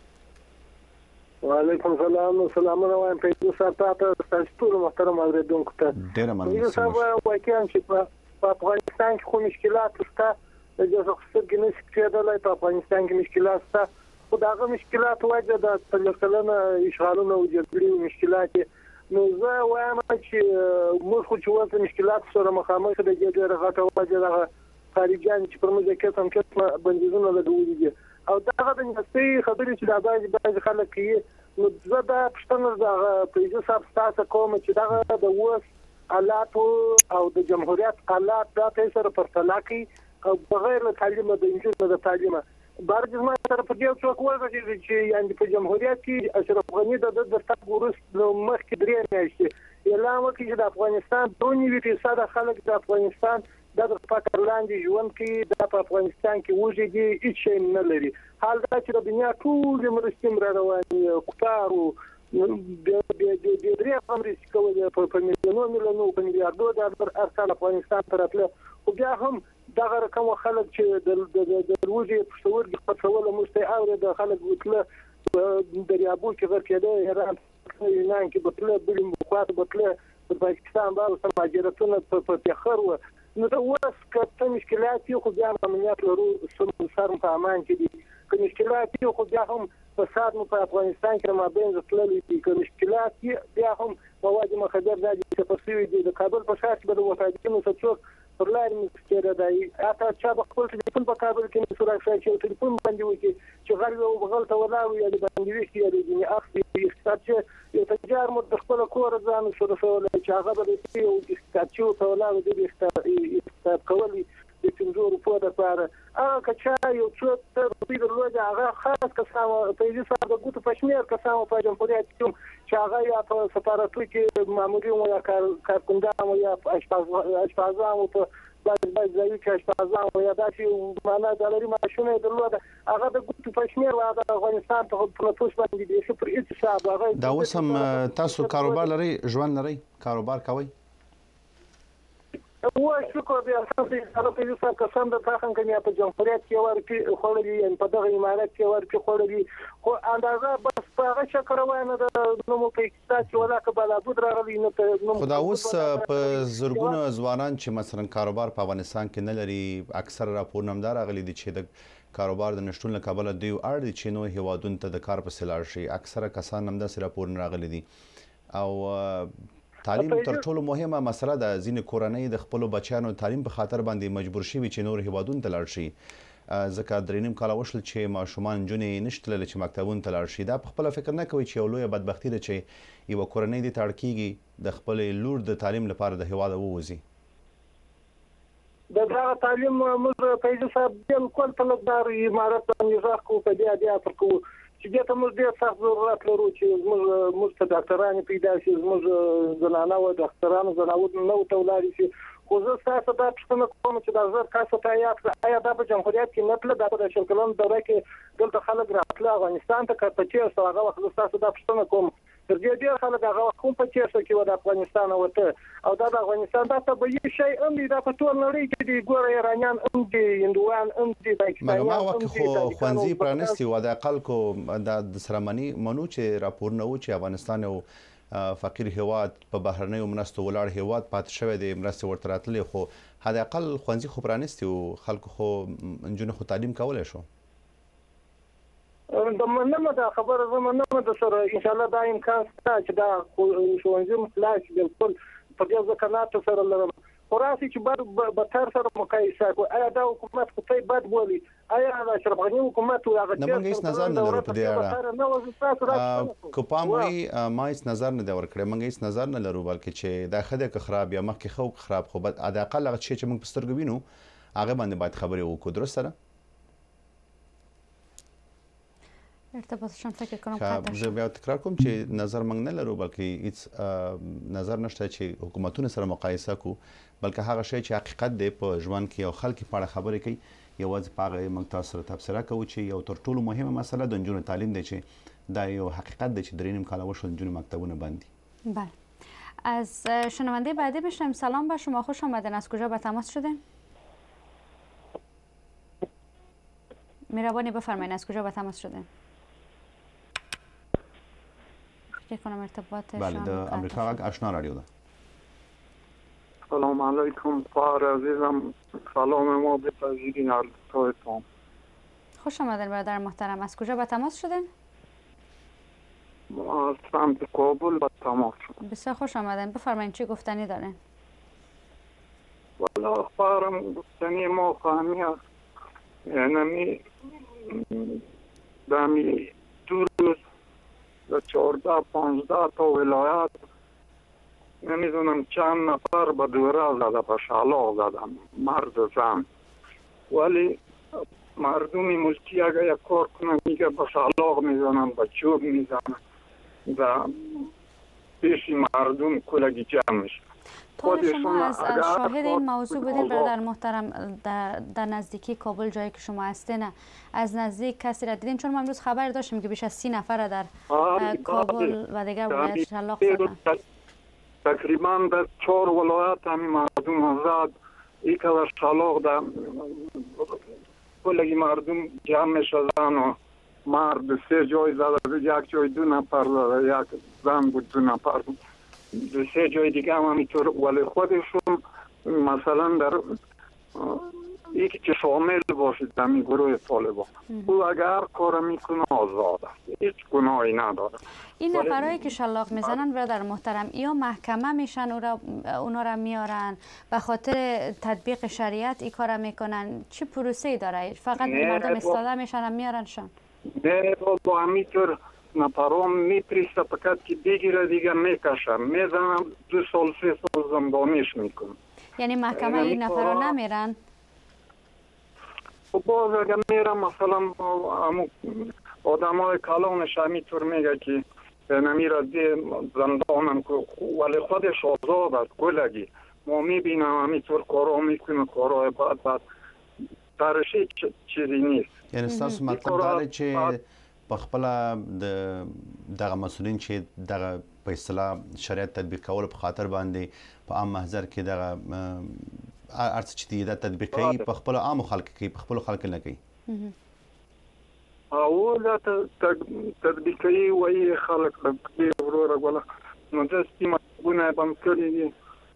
E: و علیکم سلام. سلامونه وایم پیدا ساتاته تاسو ټول محترم اوریدونکو ته.
B: ډیر مننه.
E: زه واقعا چې په افغانستان کې خو مشکلات شته، د جزخصت کې نشي کېدلای. په افغانستان کې مشکلات شته، خو دغه مشکلات وجه د تلکلنه اشغالونه او جګړې او مشکلات. نو زه وایم چې موږ خو چې وځو مشکلات سره مخامخ د ډېر غټه وجه دغه خارجيان چې پر موږ کې هم کې بندیزونه لګولي دي او دغه د نسبي خبرې چې د بعض خلک کوي. نو زه دا پښتنه د پریزو صاحب تاسو کوم چې دغه د وس حالات او د جمهوریت حالات د تاسو پر تلاقي او بغیر له تعلیم د انجینر د تعلیم بارج ما سره په یو څوک وایي چې یعنی په جمهوریت کې اشرف غنی د دستګ ورست مخ کې درې میاشتې اعلان وکړ چې د افغانستان 2.5% خلک د افغانستان د فقر لاندې ژوند کوي. د افغانستان کې وژنې هیڅ شی نه لري. حال دا چې د دنیا ټول مرستې روانې کفارو د درې امریکا کولې په میلیونونو په میلیارډو ډالر ارسال افغانستان ته راتله. خو بیا هم دغه رقم خلک چې د روزي پښتور کې خپلول مشته او د خلک وکړه دریابو کې ورکېده ایران یونان کې بتله بلم بوقات بتله په پاکستان باندې سماجرتونه په تخر و. نو دا وس کته مشکلات خو بیا امنیت لرو سر په امان کې دي. که مشکلات خو بیا هم فساد په افغانستان کې ما بین ځتللي دي. که مشکلات بیا هم مواد مخدر د تفصیل دي. د کابل په ښار کې د وفادینو څخه پر لار مستره دی. اته چا په خپل ټلیفون په کابل کې سورا شای چې ټلیفون باندې وکی چې غل او بغلته ولاوي یا باندې وشي یا د اخلي اقتصاد چې یو تجار مو د خپل کور ځان سره سره چې هغه به یو اقتصاد چې ولاوي د اقتصاد کولی د څنګه په لپاره هغه کچا یو څه ته په لوجه هغه خاص کسانو په دې سره د ګوتو پښمیر کسانو په جمهوریت چې هغه یا په سفارتو کې مامورین یا کارکوندان یا اشپزان په بعض ځایو کې اشپزان یا داسې معنا د لري ماشونه درلوده هغه د ګوتو پښمیر او د افغانستان په پروتوس باندې د شپر اتصاب هغه
B: دا وسم تاسو کاروبار لري ژوند لري کاروبار کوي
E: و شکر دی اساسي سره په یوه کسان د تاخن کني په جمهوریت کې ورته خورلي ان په دغه امارات کې ورته خورلي خو اندازه بس په هغه شکر وانه د نومو په اقتصاد کې ولا کبل ابود راغلي نو
B: خدا اوس په زرګونو ځوانان چې مثلا کاروبار په افغانستان کې نه لري اکثر راپور نمدار غلي دي چې د کاروبار د نشټون له کابل دی اړ دي چې نو هیوادونو ته د کار په سلار شي اکثر کسان هم د راپور نه راغلي دي او تعلیم تر ټولو مهمه مسله ده. ځینې کورنۍ د خپل بچیانو تعلیم په خاطر باندې مجبور شي چې نور هیوادونو ته لاړ شي. ځکه 3.5 کاله وشول چې ماشومان نجونې نشي تللی چې مکتبونو ته لاړ شي. دا په خپله فکر نه کوي چې یو لویه بدبختي ده چې یوه کورنۍ دې ته اړ کېږي د خپلې لور د تعلیم لپاره د هېواده ووځي؟
L: د دغه تعلیم موږ فیض صاحب بالکل طلبدار امارت باندې غږ کوو، په دې ادعا پر کوو چې دې ته موږ ډېر سخت ضرورت لرو چې موږ ته ډاکټران پیدا شي، زموږ زنانه و ډاکټرانو زناور نه ورته ولاړې شي. خو زه ستاسو دا پوښتنه کوم چې دا زر کسو ته یاد کړه، آیا دا په جمهوریت کې نه تله؟ دا په 20 کلن دوره کې دلته خلک راتله افغانستان ته که په چېر سو هغه وخت زه ستاسو دا پوښتنه کوم تر دې ډېر خلک هغه وخت هم په چېر سو کې و د افغانستان وته، او دا د افغانستان دا طبیعي شی هم دی، دا په ټول نړۍ کې دی، ګوره ایرانیان هم دي، هندوان هم دي، پاکستانیان هم دي.
B: خو ښوونځي پرانیستي و د خلکو د سره منو چې راپورونه و چې افغانستان یو فقیر هیواد په بهرنیو مرستو ولاړ هیواد پاتې شوی دی، مرستې ورته راتلې، خو حداقل ښوونځي خو پرانیستي و، خلکو خو نجونې خو تعلیم کولی شو.
L: د مننه دا خبره زه مننه د سره انشاءالله دا امکان شته چې دا ښوونځي خلاص شي، بالکل په دې زه قناعت سره لرم. خو راسي چې بدتر سره مقایسه کړو، آیا دا حکومت خو ته بد بولي؟ آیا د اشرف غني حکومت او هغه
B: نه موږ هیڅ نظر نه لرو په دې اړه، که پام وایي ما هیڅ نظر نه دی ورکړی، موږ هیڅ نظر نه لرو، بلکې چې دا ښه دی که خراب یا مخکې ښه او خراب، خو حداقل هغه شی چې موږ په سترګو وینو هغه باندې باید خبرې وکړو. درست ده؟
A: ارتباطشان فکر کنم
B: زه بیا تکرار کوم چې نظر موږ نه لرو، بلکې هیڅ نظر نشته چې حکومتونه سره مقایسه کو، بلکې هغه شی چې حقیقت دی په ژوند کې او خلک په اړه خبرې کوي، یوازې په هغه موږ تاسو سره تبصره کوو چې یو تر ټولو مهمه مسله د نجونو تعلیم دی، چې دا یو حقیقت دی چې 3.5 کاله وشول نجونې مکتبونه بند دي.
A: بله، از شنونده بعدی بشنویم. سلام به شما، خوش آمدین. از کجا به تماس شدین؟ مهربانی بفرمایید از کجا به تماس شدین؟ فکر کنم ارتباطشان
B: بله، د امریکا غږ آشنا رادیو ده.
M: سلام علیکم فار عزیزم، سلام ما بپذیرین عرضتایتان.
A: خوش آمدین برادر محترم. از کجا به تماس شدین؟
M: از سمت کابل به تماس شدیم.
A: بسیار خوش آمدین، بفرمایید چی گفتنی دارین؟
M: والا اخبارم گفتنی ما فهمی است، یعنی دمی دو روز و 14-15 تا ولایت نمیدونم چند نفر به دوره زده، به شلاق زدن، مرد و زن، ولی مردم ملکی اگر یک کار کنن میگه به شلاق میزنن، به چوب میزنن و پیش مردم کلگی جمع میشه.
A: طور شما از شاهد این موضوع بودین برادر محترم در نزدیکی کابل جایی که شما هستین، از نزدیک کسی را دیدین؟ چون ما امروز خبر داشتیم که بیش از 30 نفر در کابل و دیگر ولایت شلاق زدن.
M: تقریبا در 4 ولایت همین مردم زد، یک از شلاق در کلگی مردم جمع شدن و مرد 3 جای زده، یک جای 2 نفر زده، یک زن بود 2 نفر بود، 3 جای دیگه هم همینطور، ولی خودشون مثلا در یکی که شامل باشید در این گروه طالبان، او اگر کار میکنه آزاد است، هیچ گناهی نداره.
A: این نفرهایی که شلاق میزنن برادر محترم یا محکمه میشن اونا را میارن به خاطر تطبیق شریعت این کار میکنن؟ چی پروسه‌ای داره؟ فقط مردم استاده میشن میارنشان؟
M: نه با همینطور نفرام میپریسته فقط که بگیره دیگه میکشن، میزنن 2 سال 3 سال زندانیش میکنن.
A: یعنی محکمه این نفرها نمیرن؟
M: باز اگر میرن مثلا آدم های کلانش همینطور میگه که نمیره دی زندانم، ولی خودش آزاد است گلگی. ما میبینم همینطور کارا میکنه، کارهای بعد درشی چیزی نیست.
B: یعنی ستاسو مطلب داره چې په خپل دغه مسؤلین چې دغه په اصطلاح شریعت تطبیق کول په خاطر باندې په عام محضر کې دغه ارڅ چې دی دا تطبیق کوي په خپل عام خلک کې، په خپل خلک نه کوي.
M: او دا تطبیق کوي وایي خلک کې وروره ولا نو د سیمونه باندې کړی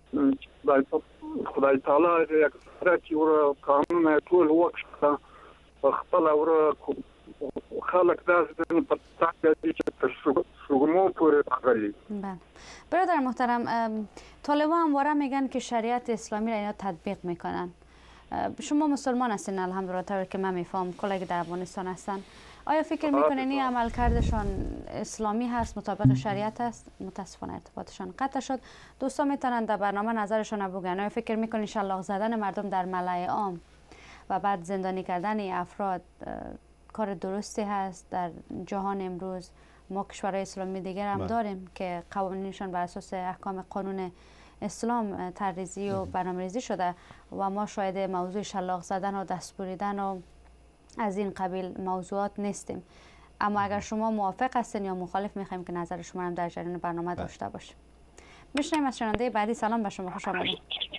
M: خدای تعالی یک سره ور قانون ټول وخت په خپل ور خلق دست په تاکید چې تر شغمو پورې راغلي.
A: بله برادر محترم، طالبان همواره میگن که شریعت اسلامی را اینا تطبیق میکنن. شما مسلمان هستین الحمدلله طوری که من میفهم کلاگی در افغانستان هستن. آیا فکر میکنین این عمل کردشان اسلامی هست، مطابق شریعت است؟ متاسفانه ارتباطشان قطع شد. دوستان میتونن در برنامه نظرشان بگن. آیا فکر میکنین شلاق زدن مردم در ملأ عام و بعد زندانی کردن افراد کار درستی هست؟ در جهان امروز ما کشورهای اسلامی دیگر هم داریم که قوانینشان بر اساس احکام قانون اسلام طرحریزی و برنامه‌ریزی شده و ما شاهد موضوع شلاق زدن و دست بریدن و از این قبیل موضوعات نیستیم. اما اگر شما موافق هستین یا مخالف میخوایم که نظر شما هم در جریان برنامه داشته باشیم. میشنیم از شنونده بعدی. سلام به شما، خوش آمدید.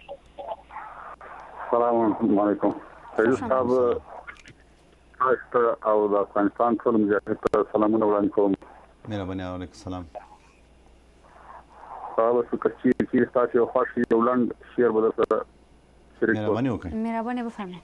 M: سلام علیکم. پیروز صاحب تاسو او د افغانستان ټول مجاهد ته سلامونه وړاندې کوم.
B: مهرباني. علیکم السلام.
M: تاسو چې تاسو یو خوښ یو لنډ شعر به درته شریک کړم.
B: مهرباني وکړئ.
A: مهرباني وفرمایئ.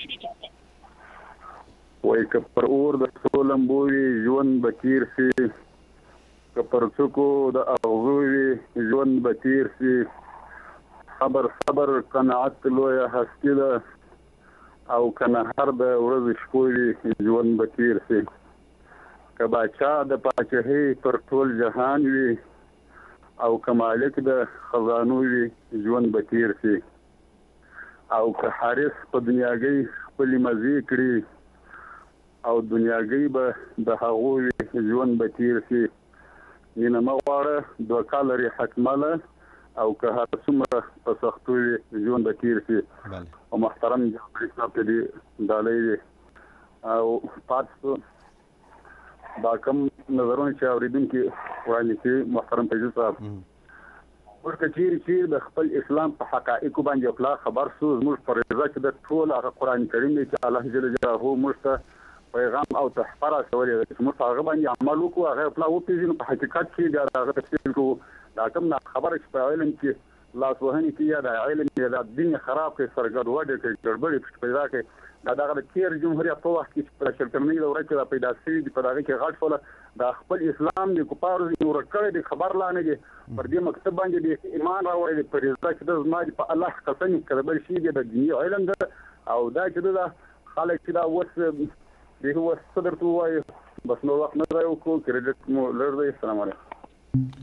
M: وای که پر اور د سولمبو وي ژوند به تیر سي، که پر څوکو د اغزو وي ژوند به تیر سي. صبر قناعت لویه هستي ده او کنه هر د ورځې شپو وي ژوند به تیر سي. که باچا د پاچاهۍ پر ټول جهان وي او که مالک د خزانو وي ژوند به تیر سي. او که حارس په دنیاګۍ خپلې مزې کړي او دنیاګۍ به د هغو وي ژوند به تیر سي. مینه مه غواړه دوه کاله ریحت مله او که هر څومره په سختو وي ژوند به تیر سي. او محترم جعفري صاحب ته دې ډالۍ دي او پاتې دا کوم نظرونه چې اورېدونکي وړاندې کوي محترم پیروز صاحب ورته چیرې د خپل اسلام په حقایقو باندې خپل خبر سو زموږ په رضا کې د ټول هغه قرآن کریم دی چې الله جل جلاله موږ ته پیغام او تحفه راکولی دی چې موږ هغه باندې عمل وکړو هغه خپل وپېژنو. په حقیقت کې د هغه تفصیل کوو. دا کوم خبره چې په علم کې لاسوهنې کوي یا د علم یا د دین خراب کوي سرګډوډي کوي ګډوډي پیدا کوي دا دغه تیر جمهوریت په وخت کې په شرکرنۍ دوره کې پیدا شوی دی په دغه کې غټ فله د خپل اسلام د کوپارو نور کړی د خبر لانه دي پر دې مکتب باندې د ایمان راوړی د پرېزا چې د زما په الله قسم کړبل شي د دیني علم ده او دا چې دا خلک چې دا وس به هو صدر تو وای بس نو وخت نه راو کو کریډټ مو لړ دی. السلام علیکم.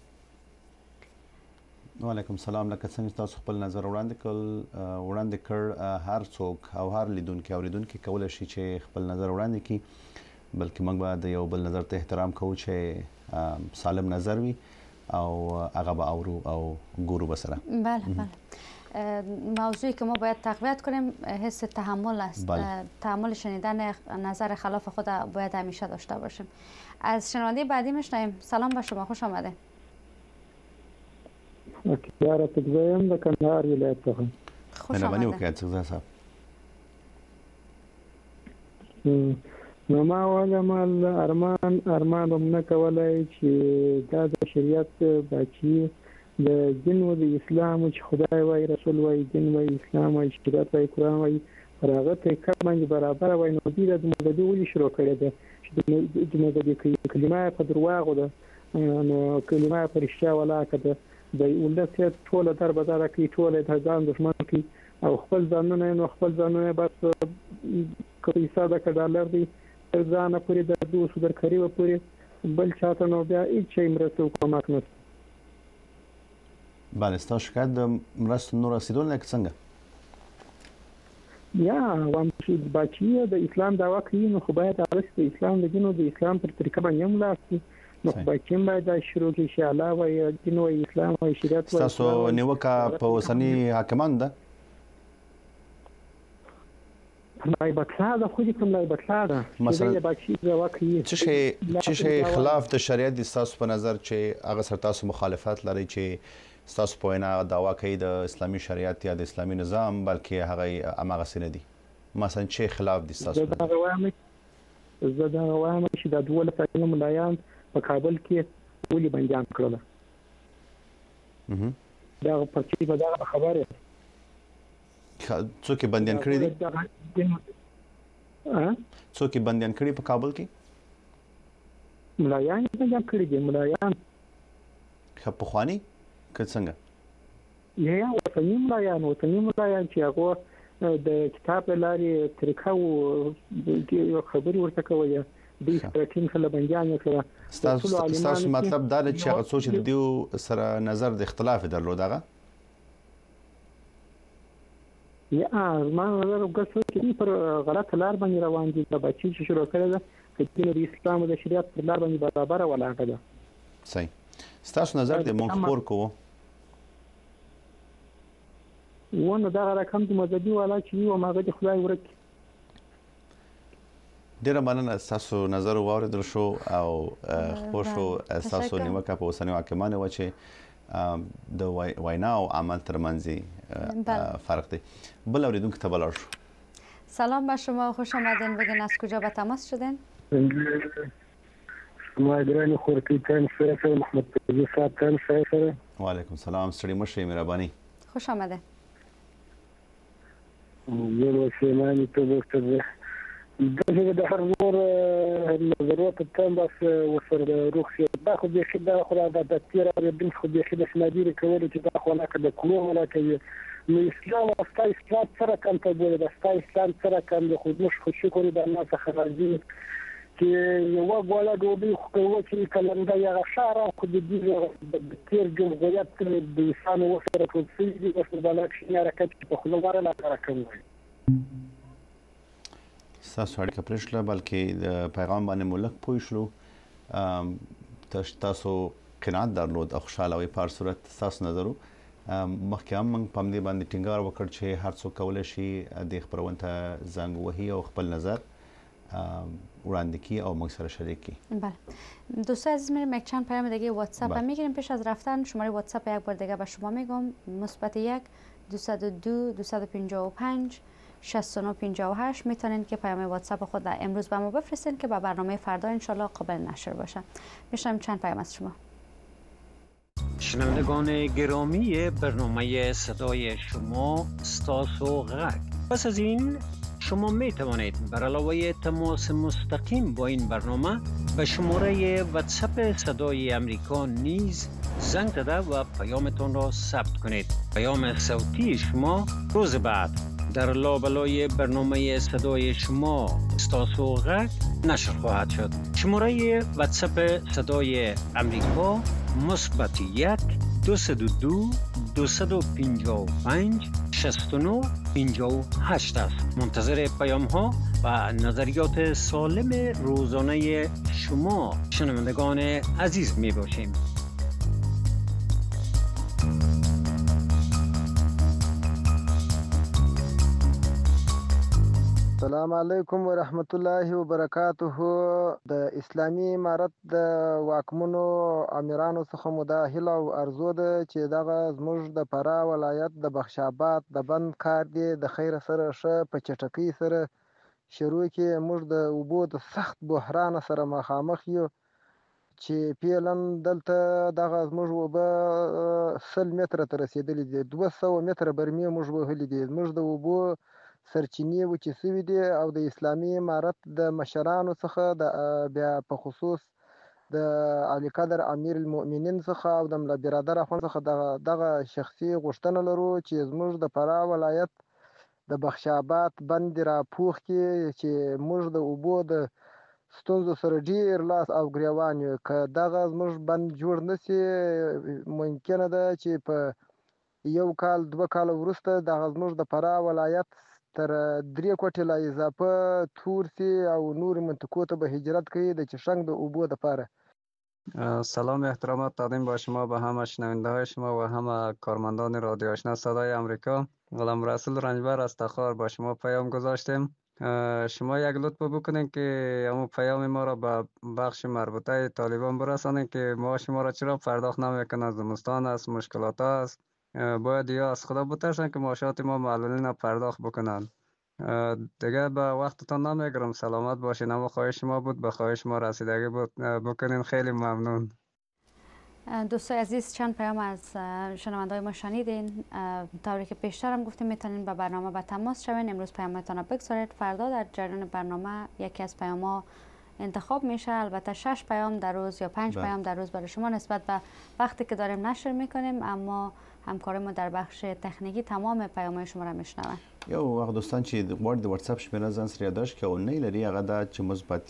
B: وعلیکم السلام. لکه څنګه تاسو خپل نظر وړاندې کړ هر څوک او هر لیدونکي اوریدونکي کولای شي چې خپل نظر وړاندې کړي بلکې موږ به د یو بل نظر ته احترام کوو چې سالم نظر وي او هغه به اورو او ګورو به سره.
A: بله موضوعی که ما باید تقویت کنیم حس تحمل است. تحمل شنیدن نظر خلاف خود باید همیشه داشته باشیم. از شنونده بعدی میشنویم. سلام به شما، خوش آمده.
N: اکیار تکزایم د کندهار ولایت څخه.
A: خوش آمده.
B: وکړه تکزا صاحب.
N: نو ما وایم ارمان هم نه کولای چې دا د شریعت بچي د دین او د اسلام چې خدای وای رسول وای دین وای اسلام وای شریعت وای قرآن وای راغه ته کمنګ برابر وای نو دې د مددي ولې شروع کړی ده چې د مددي کلمه په درواغو ده نو کلمه پر اشتیا ولا کده د ولته ټول در بازار کې ټول د ځان دښمن کې او خپل ځانونه نو خپل ځانونه بس کوي ساده کډالر دي ځان پورې د دوه در کړی و پورې بل چاته نو بیا هیڅ شي مرسته کوم نه.
B: بله ستاسو شکایت د مرستو نور رسیدون لکه څنګه؟
N: یا وام چې بچی د اسلام دعوا کوي نو خو باید د اسلام د دین او د اسلام پر طریقه باندې هم لاس نو بچیم باید شروع کې شي الله وای دین او اسلام او شریعت
B: تاسو نیوکه په اوسنی حاکمان ده؟
N: لای بکلا ده خو دې کوم لای بکلا ده
B: مثلا
N: بچی دعوا کوي
B: چې شي خلاف د شریعت د تاسو په نظر چې هغه سره تاسو مخالفت لري چې تاسو په وینا دعوا کوي د اسلامي شریعت یا د اسلامي نظام بلکې هغه امغه سینه دي مثلا چې خلاف دي تاسو
N: زه دا وایم چې د دوله په ملایان په کابل کې ولې بنديان کړل دا په چې په دا خبره
B: څوک بنديان کړی دي څوک بنديان کړی په کابل کې
N: ملایان بنديان کړی دي ملایان
B: خپخوانی که څنګه
N: یا وطني ملایان چې هغه د کتاب لارې طریقه او یو خبري ورته کوي د سپرټین خلک بنجان کړه
B: تاسو مطلب دا چې هغه څه چې دیو سره نظر د اختلاف درلودغه
N: یا ما نظر وکړ چې پر غلط لار باندې روان دي د بچی چې شروع کړل د اسلام او د شریعت پر لار باندې برابر ولاړه ده.
B: صحیح. تاسو نظر د مونږ خبر کوو
N: ونه دا رقم د مذهبي والا چې یو ماغه د خدای ورک
B: ډیره مننه تاسو نظر واوریدل شو او خو شو تاسو نیوکه په اوسنیو حکمانه و چې د وینا او عمل ترمنځ فرق دی. بل اوریدونکو ته بلار شو.
A: سلام به شما، خوش آمدین. بگین از کجا به تماس شدین؟
E: ما ګراني خورکیتان سره محمد فیض صاحب تان سره.
B: و علیکم السلام. ستړي مشه مهرباني.
A: خوش آمده.
E: یو سیمانی ته وکړه د هر نور نظریات تام بس وسره روخي دا خو به خدای خو د تیر بن خو به خدای سنادي کول چې دا خو نه کده کوم ولا کوي نو اسلام او اسلام سره کوم ته د اسلام سره کوم د خود مش خو شکر د الله څخه راځي چې یو غواړه دوی خو چې کلنده یا شاره خو د دې تیر جمهوریت د انسان وسره په سیدي او په بلک شي حرکت په خلوار لا راکوي.
B: تاسو اړیکه پرېښله بلکې د پیغام باندې ملک پوه شلو تاسو قناعت درلود او خوشاله وي په هر صورت تاسو نظرو مخکې هم موږ په همدې باندې ټینګار وکړ چې هر څوک کولی شي د خپرونې ته زنګ وهي او خپل نظر وړاندې کړي او موږ سره شریک کړي.
A: بله دوستان عزیز، میریم یک چند پیام دیگه واتساپ هم میگیریم. پیش از رفتن شماره واتساپ یک بار دیگه به شما میگم +1 202 255 6958 میتونین که پیام واتساپ خود امروز به ما بفرستین که با برنامه فردا انشالله قابل نشر باشه. میشنم چند پیام از شما.
O: شنوندگان گرامی برنامه صدای شما استاسو غک، پس از این شما می توانید بر علاوه تماس مستقیم با این برنامه به شماره واتساپ صدای امریکا نیز زنگ زده و پیامتان را ثبت کنید. پیام صوتی شما روز بعد در لابلای برنامه صدای شما استاسو غک نشر خواهد شد. شماره واتساپ صدای امریکا +1 202 255 69 58 است. منتظر پیام ها و نظریات سالم روزانه شما شنوندگان عزیز می باشیم.
P: السلام علیکم ورحمت الله وبرکاته. د اسلامی امارت د واکمنو امیرانو څخه مو دا هیله او ارزو ده چې دغه زموږ د فراه ولایت د بخشاباد د بند کار دی د خیر سره ښه په چټکۍ سره شروع کې. موږ د اوبو د سخت بحران سره مخامخ یو چې پیلن دلته دغه زموږ اوبه 100 متره ته رسیدلې دي، 200 متره برمې موږ وهلې دي. زموږ د اوبو سرچینې وچې سوي دي او د اسلامي امارت د مشرانو څخه د بیا په خصوص د علي قدر امیر المؤمنین څخه او د ملا برادر اخوند څخه دغه شخصي غوښتنه لرو چې زموږ د فراه ولایت د بخشاباد بند را پوخ کړي چې موږ د اوبو د ستونزو سره ډیر لاس او ګریوان یو. که دغه زموږ بند جوړ نشي ممکنه ده چې په 1 کال 2 کال وروسته دغه زموږ د فراه ولایت تر 3 کوټې لا اضافه تورسي او نور منطقو ته به هجرت کوي د چشنگ د اوبو دپاره.
K: سلام احترامات تقدیم با شما به همه شنونده های شما و همه کارمندان رادیو آشنا صدای آمریکا. غلام رسول رنجبر از تخار با شما پیام گذاشتیم. شما یک لطف بکنین که همون پیام ما را به بخش مربوطه طالبان برسانین که ما شما را چرا پرداخت نمیکنن، زمستان است، مشکلات است، باید یا از خدا بترسن که معاشات ما معلولین پرداخت بکنن. دیگه به وقتتان نمیگرم، سلامت باشین. اما خواهش ما بود به خواهش ما رسیدگی بکنین. خیلی ممنون.
A: دوستای عزیز، چند پیام از شنونده‌های ما شنیدین. طوری که پیشتر هم گفتیم میتونین به برنامه به تماس شوین. امروز پیامتان رو بگذارید، فردا در جریان برنامه یکی از پیام‌ها انتخاب میشه. البته 6 پیام در روز یا 5 پیام در روز برای شما نسبت به وقتی که داریم نشر میکنیم، اما همکار ما در بخش تکنیکی تمام پیام‌های شما را میشنون.
B: یو هغه دوستان چې غواړي د واتس اپ شمیره ځان سره یاداښت کړي او نه لري هغه دا چې مثبت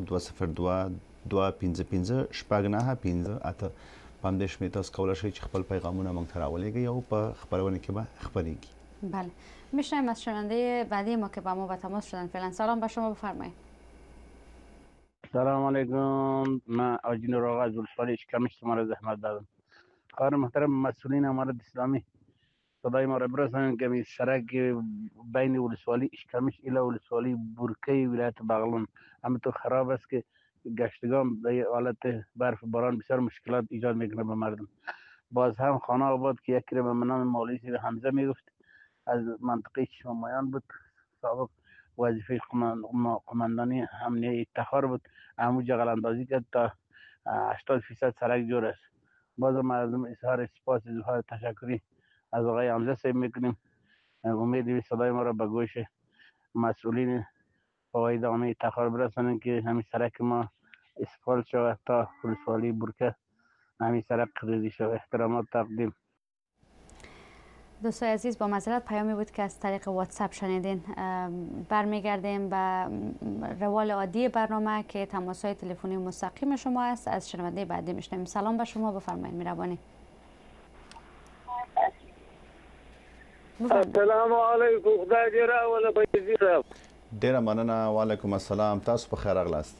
B: 1-202-255-8 په همدې شمېر تاسو کولی شئ چې خپل پیغامونه موږ ته راولېږئ او په خپرونه کې به خپرېږي.
A: بله میشنویم از شنونده بعدی ما که با ما به تماس شدن. فعلا سلام به شما، بفرمایید.
Q: سلام علیکم. من آجین راغ از ولسوالی اشکمش شما را زحمت دادم. خواهر محترم مسئولین امارت اسلامی صدای ما را برسانید که سرک بین ولسوالی اشکمش الى ولسوالی بورکی ولایت بغلان همینطور خراب است که گشتگان به حالت برف باران بسیار مشکلات ایجاد میکنه به مردم. باز هم خانه آباد که یکی را به منام مولوی حمزه میگفت از منطقه شمایان بود، سابق وظیفه قماندانی امنیه تخار بود، همونجا غلاندازی کرد تا 80% سرک جور است. باز مردم اظهار سپاس اظهار تشکری از آقای حمزه صاحب میکنیم. امید صدای ما را به گوش مسئولین فواید عامه تخار برسانیم که همین سرک ما اسفالت شود تا ولسوالی بورکه همین سرک ریزی شود. احترامات تقدیم.
A: دوستای عزیز، با معذرت پیامی بود که از طریق واتساپ شنیدین. برمیگردیم به روال عادی برنامه که تماس‌های تلفنی مستقیم شما است. از شنونده بعدی میشنویم. سلام به شما، بفرمایید. مهربانی.
D: السلام علیکم. خدای دې راوله بيزي صاحب.
B: ډیره مننه. وعلیکم السلام. تاسو په خیر راغلاست.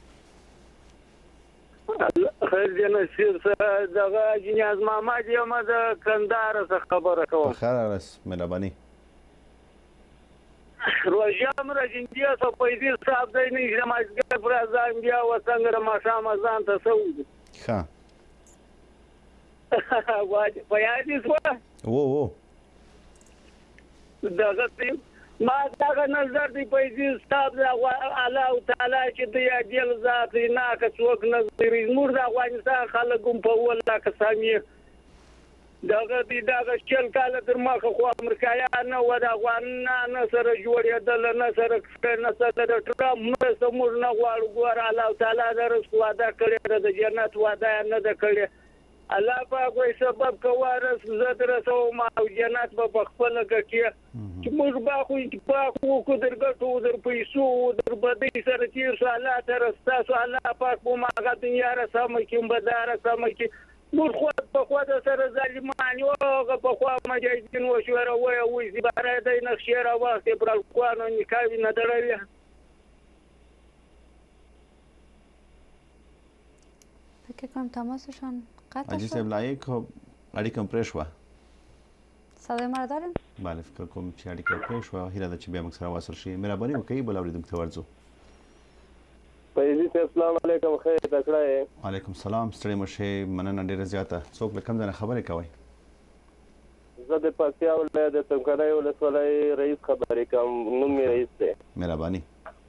D: خیر دې نصیب صاحب. دغه جناز محمد یم د کندهار څخه خبره کوم.
B: په خیر راغلاست. مهرباني.
D: روژه مرجندیا سو بيزي صاحب دې نه جماعتګر پر ځان بیا وسنګره ما شام ځان ته سعود.
B: ښه.
D: واجب پیاده سو.
B: وو
D: دغه ما دغه نظر دی پیسې ستاب د الله تعالی چې د عادل ذات نه که څوک نظر نور د افغانستان خلکو په ولا کسامي دغه دی دغه شل کاله تر مخه خو امریکایان او د افغانان نه سره جوړېدل نه سره د ټرمپ نه سمور نه غواړي ګور الله تعالی درس وعده کړی د جنت وعده نه ده کړی. الله پاک وې سبب کوارس زدر سو ما جنت په خپل کې چې موږ با خو اتفاق وکړو درګټو در پیسو در بدی سره تیر شو. الله تر تاسو الله پاک په ما غا دنیا را سم کې بدار سم کې موږ خو په خو د سره ظالمان یو په خو مجاهدین و شو را وې زیباره د نقشه را واسه پر قانون نکاوی نه درلې.
A: فکر کنم تماسشان قطع
B: عزیز
A: شد.
B: ابلایی که اړیکه پرې شوه.
A: صدای ما را دارین؟
B: بله فکر کوم چې اړیکه پرې شوه. هیله ده چې بیا موږ سره واصل شي. مهرباني وکړئ بل اورېدونکي ته ورځو.
R: فیضي صاحب السلام علیکم. خیر تکړه یې.
B: وعلیکم السلام. ستړي مه شئ. مننه ډېره زیاته. څوک له کوم ځای نه خبرې کوئ؟
R: زه د پکتیا ولایت د څمکنیو ولسوالۍ رئیس خبرې کوم. نوم مې رئیس دی.
B: مهرباني.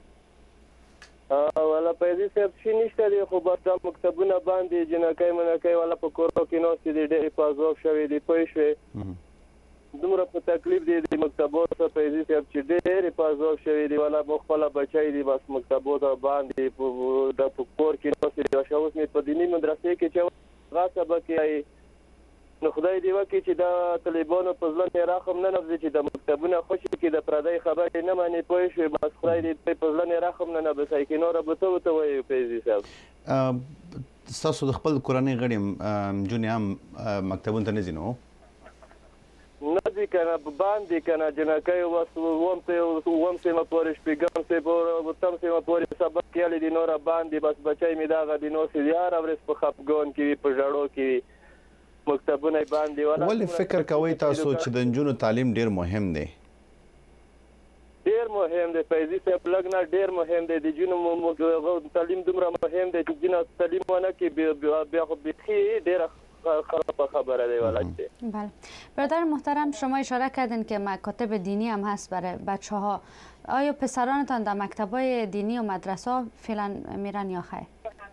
R: ولا فیضي صاحب شي نشته دی خو بس دا مکتبونه باندې جنکۍ منکۍ والا په کورو کې ناستې دي ډېرې پازوب شوې دي پوه شوې. دومره په تکلیف دی د مکتبو ته فیضي صاحب چې ډېرې پازوب شوې دي والا مو خپله بچی دي بس مکتبو ته باندې د په کور کې ناستې دي. اوس مې په دیني مدرسې کې چې هغه سبق یې نو خدای دې وکړي چې دا طالبانو په زړه کې رحم نه نغځي چې د مکتبونه خوشي کې د پردی خبرې نه ماني پوه شوې. بس خدای دې په زړه کې رحم نه بسای کې نور به ته وایي فیضي صاحب.
B: ستاسو د خپل کورنۍ غړي نجونې هم مکتبونو ته نه ځي نو؟
R: نه ځي که نه باندې که نه جنکۍ بس اووم سیمه پورې شپږم سیمه اتم سیمه پورې سبق یالی دي نوره باندې بس بچی مې دغه دي نو چې هره ورځ په خفګان کې وي په ژړو کې وي مکتبونه باندې ولا.
B: ولې فکر کوئ تاسو چې د نجونو تعلیم ډیر مهم دی؟
R: ډیر مهم دی فیضي صاحب. لږ نه ډیر مهم دی. د نجونو تعلیم دومره مهم دی چې جنه تعلیم ونه کړي بیا خو بیخي ډیره خرابه خبره دی ولا.
A: بله برادر محترم، شما اشاره کردین که مکاتب دینی هم هست برای بچه ها. آیا پسرانتان در مکتبای دینی و مدرسه فعلا میرن یا خیر؟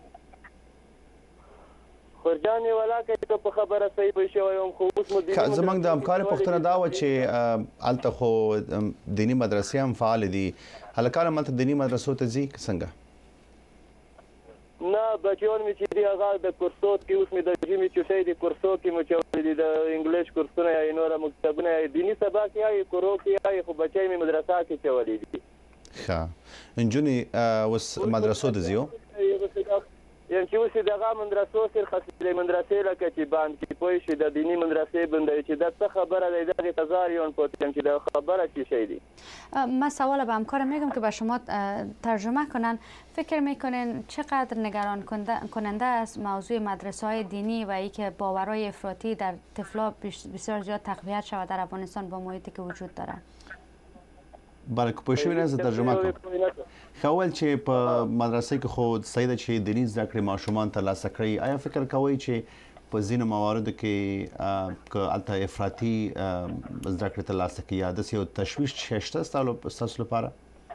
R: خرجانی ولا کې ته په خبره صحیح به شوی هم خو اوس مو دیني
B: زمونږ د همکار پوښتنه دا و چې هلته خو دینی مدرسې هم فعال دي. هلکان هم هلته دیني مدرسو ته ځي که څنګه؟
R: نه بچیان مې چې دي هغه د کورسو کې اوس مې د ژمي چوټۍ د کورسو کې مې چولې دي د انګلیش کورسونه یا نور مکتبونه یا دیني سبق یا کورو کې یا خو بچی مې مدرسه کې چولې دي.
B: ښه نجونې اوس مدرسو ته ځي
R: یعنې چې اوس دغه مدرسو سره خاصې مدرسې لکه چې بند کې پوه شي د دینی مدرسې بندوي چې دا څه خبره دی دغه تزاریون پوتیم که در خبره چی شدی؟
A: من سوال به همکارم میگم که به شما ترجمه کنن. فکر میکنین چقدر نگران کننده است موضوع مدرسه های دینی و ای که باورهای افراطی در طفلا بسیار زیاد تقویت شود در افغانستان با محیطی که وجود داره؟
B: بله که پوه شوی نه ترجمه کوم. خو چې په مدرسې کې خو سیده چې دیني زده کړې ماشومان ترلاسه کړي، آیا فکر کوئ چې په ځینو مواردو کې که هلته افراطي زده کړې ترلاسه کړي یا داسې یو تشویش شته ستاسو لپاره؟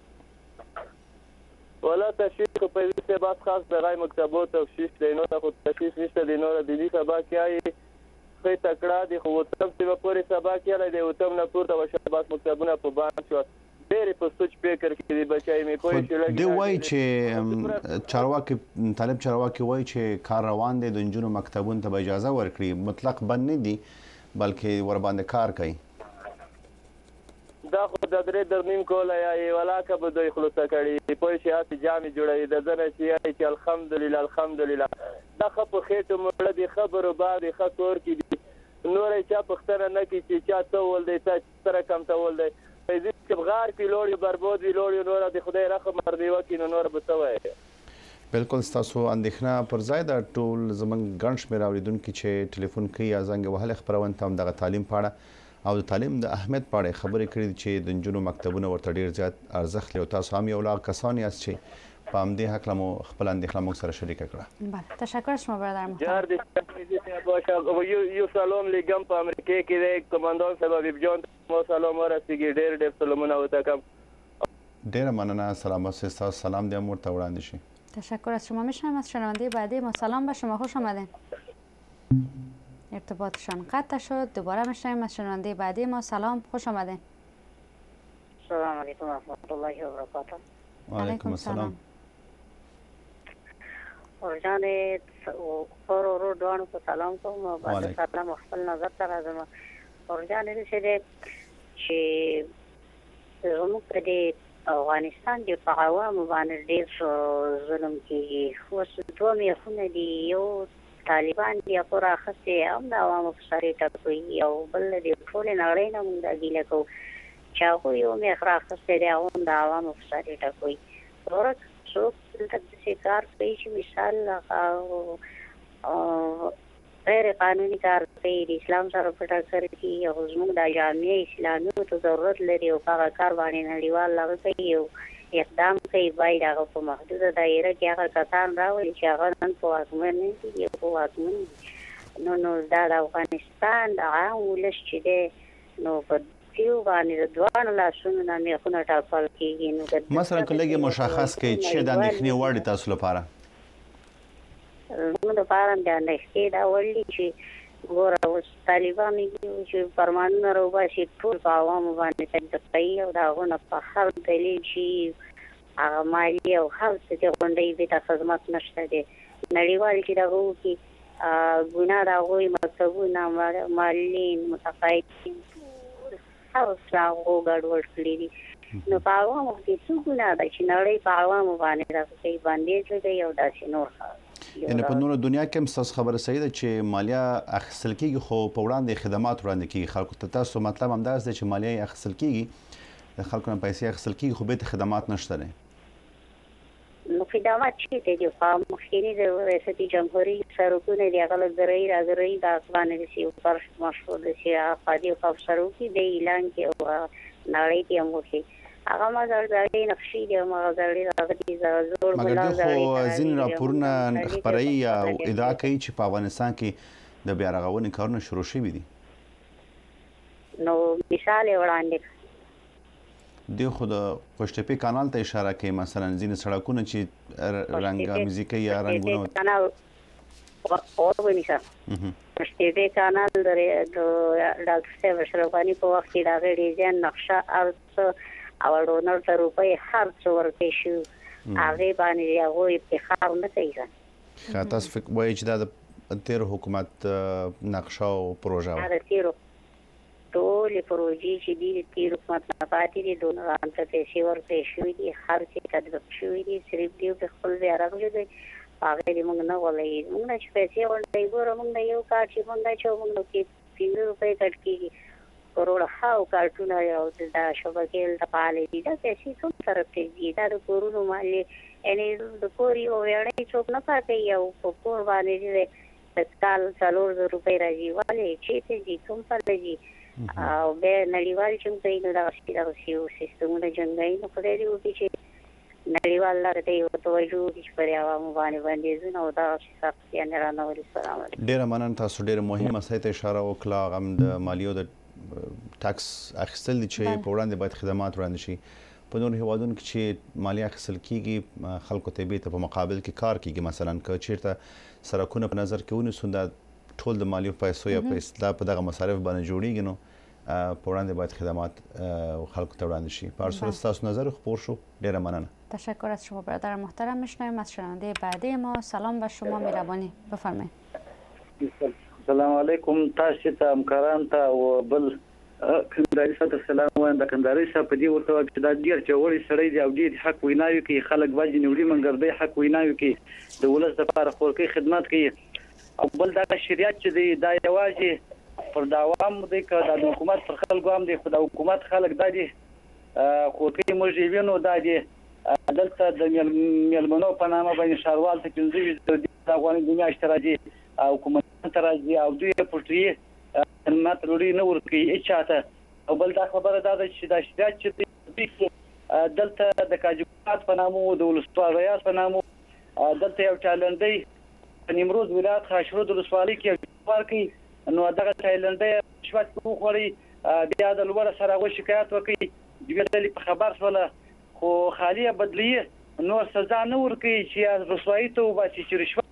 R: والا تشویش خو په دې بس خاص دغه مکتبو تشویش دی، نور خو تشویش نشته دی. نور دیني سبق یې ښه تکړه دي خو اوتم چې به پورې سبق یې دی اوتم نه پورته وشه بس مکتبونه په بند شو. ډېرې په سوچ فکر کې دي بچی مې پوه شي.
B: دی وایي چې چارواکي طالب چارواکي وایي چې کار روان دی د نجونو مکتبونو ته به اجازه ورکړي، مطلق بند نه دي بلکې ورباندې کار کوي.
R: دا خو د درې درنیم کوله یا یې ولاکه به دوی خلوصه کړي پوه شي هسې جامې جوړوي د ده نه چې یایي چې الحمدلله الحمدلله دا ښه په خېټو مړه دي ښه بروبار دي ښه کور کې دي نور یې چا پوښتنه نه کوي چې چا څه ول دی چا څه رقم ته ول دی. پیسې چې بغار کې لوړ یو برباد وي لوړ یو نور د خدای رحم مردي وکړي نو نور به څه وایي.
B: بالکل ستاسو اندېښنه پر ځای ده. ټول زموږ ګڼ شمېر اورېدونکي چې ټلیفون کوي یا زنګ وهلی خپرونه ته هم دغه تعلیم په اړه او د تعلیم د اهمیت په اړه خبرې کړې دي چې د نجونو مکتبونه ورته ډېر زیات ارزښت لري او تاسو هم یو لا کسان یاست چې په همدې هکله مو خپل اندېښنه موږ سره شریکه کړه.
A: بله تشکر شما برادر محترم.
R: جار دې باشه یو سلام لیږم په امریکا کې دی کماندان صاحب حبیب جان ما سلام ورسیږي ډېر ډېر سلامونه ورته کوم.
B: ډېره مننه سلامت سي ستاسو سلام دې هم ورته وړاندې شي.
A: تشکر از شما. میشنویم از شنونده بعدی ما. سلام به شما، خوش آمدین. ارتباطشان قطع شد. دوباره میشنویم از شنونده بعدی ما. سلام، خوش آمدین.
S: السلام علیکم و رحمت الله و برکاته.
B: و علیکم السلام.
S: ورجان خور ورو دوانو په سلام کوم او بعد سلام خپل نظر ته راځم. ورجان دې چې زموږ په دې افغانستان کې په عوامو باندې ډېر ظلم کېږي. اوس دوه میخونه دي، یو طالبان دي هغو رااخیستې هم د عوامو په سر یې ټکوي او بل د ټولې نړۍ نه موږ دا ګیله کوو چې هغوی یو میخ رااخیستی دی هغه هم د عوامو په سر یې ټکوي. ورک څوک دلته داسې کار کوي چې مثال غیر قانوني کار کوي د اسلام سره په ټکر کې او زموږ د جامعه اسلامي ته ضرورت لري او هغه کار باندې نړیوال هغه کوي او اقدام کوي باید هغه په محدوده دایره کې هغه کسان راولي چې هغه نن په واکمن نه دي په واکمن نو دا د افغانستان د عام ولس چې دی نو په یو باندې د دوانو لاسونو نه میخونه ټاکل کېږي. نو
B: مثلا که لږ مشخص کړئ چې د اندېښنې وړ دي تاسو لپاره؟
S: زموږ لپاره د اندېښنې دا وړ دي چې ګوره اوس طالبان چې فرمانونه راوباسي ټول په عوامو باندې تطبیق کوي او د هغو نه په هر دلیل چې هغه مالي او هر څه د غونډۍ بېته خدمت نشته دی. نړیوال چې دغه وکړي ګناه د هغوی مکتبونه معلولین متقاعدین هر څه هغو ګډوډ کړي دي. نو په عوامو کې څه ګناه ده چې نړۍ په عوامو باندې دغه کوي بندیز لګوي او داسې نور
B: یعنې په نوره دنیا کې هم ستاسو خبره صحیح ده چې مالیه اخیستل کېږي خو په وړاندې خدمات وړاندې کېږي خلکو ته. تاسو مطلب همداسې دی چې مالیه یې اخیستل کېږي د خلکو نه پیسې اخیستل کېږي خو بېرته خدمات نشته دی.
S: نو خدمات چېرته دي؟ خو مخکیني د ریاست جمهوري سړکونه دي هغه لږ درې راځري د افغان دسې یو فرش مشهور دسې افادي خو سړکي د اعلان کې او نړۍ کې هم وکړي هغه مزړې نقشې دي هغه زړې هغه دي زوړ
B: مګر خو ځینې راپورونه خپروي او ادعا کوي چې په افغانستان کې د بیا رغونې کارونه شروع شوي دي.
S: نو مثال یې وړاندې
B: دی خو د قوشتېپې کانال ته اشاره کوي مثلا ځینې سړکونه چې رنګامیزي کوي یا رنګونه
S: ونیسه قوشتېپې کانال د ډاکټر صاحب اشرف غني په وخت کې د هغې ډیزاین نقشه هر څه او ډونر ته روپۍ هر څه ورکړی شو هغې باندې هغوی افتخار نه کوي.
B: تاسو فکر وایي چې دا د تیر حکومت نقشه او پروژه
S: دا تیر ټول پروژې چې دي تیر حکومت نه پاتې دي دونران ته پیسې ورکړې شوې دي هر څه تدبیر شوې دي صرف دی په خپل بیا راغلي دي هغه دې موږ نه ولې موږ نه چې پیسې ورکړې ګوره موږ یو کار چې موږ چې موږ کې 3 روپۍ کټ کېږي کروڑ هاو کارټونه یو د شبکې د پالې دي دا پیسې کوم طرف ته دي دا د کورونو مالې یعنی د کوري او وړې څوک نه پاتې یو په کور باندې دې کال 400 روپۍ راځي ولې چې ته دي کوم پر دي او به نړیوال چې په اینو دا یو سیستمونه جنګي نو خدای دې وکړي چې نړیوال لاره یو توجه چې پر عوامو باندې زونه او دا سخت یې نه رانه السلام علیکم
B: ډیر مننه تاسو ډیر مهمه مسله ته اشاره وکړه غم د مالیو د ټاکس اخیستل دي چې په وړاندې باید خدمات وړاندې شي په نور هیوادونو کې چې مالیه اخیستل کیږي خلکو ته به په مقابل کې کار کیږي مثلا که چیرته سرکونه په نظر کې ونیسو دا ټول د مالیو پیسو یا پیسې په دغه مصارف باندې جوړیږي نو په وړاندې باید خدمات خلکو ته وړاندې شي په هر صورت تاسو نظر خپور شو ډیر مننه
A: تشکر از شما برادر محترم. میشنویم از شنونده بعدی ما. سلام به شما مهربانی بفرمایید.
T: السلام علیکم تاسو ته همکاران ته او بل کندهاري ته سلام وایم د کندهاري صاحب په دې ورته چې دا ډیر چوري سړی دی او ډیر حق ویناوي کوي خلک باندې نیولي منګردي حق ویناوي کوي د ولس لپاره خورکي خدمات کوي او بل دا شریعت چې دی دا یوازې پر دوام دی که د حکومت پر خلکو هم دی خو د حکومت خلک دا دي خورکي مجرمینو دا دي دلته د میلمنو په نامه باندې ښاروال ته 15 د افغاني دنیا اشتراکي او کومه ترازی او دوی پټري مات لوري نه ورکی اچاته او بل دا خبره دا چې دا شریعت چې دلته د کاجوات په نامو د ولسوال ریاض په نامو دلته یو چالندۍ په نیمروز ولایت خاشرود ولسوالۍ کې ورکی نو دغه چالندۍ شوت په خوري بیا د لوړ سره غو شکایت وکي د ویلې په خبر سره خو خالیه بدلیه نو سزا نه ورکی چې رسوایی ته وباسي چې رشوت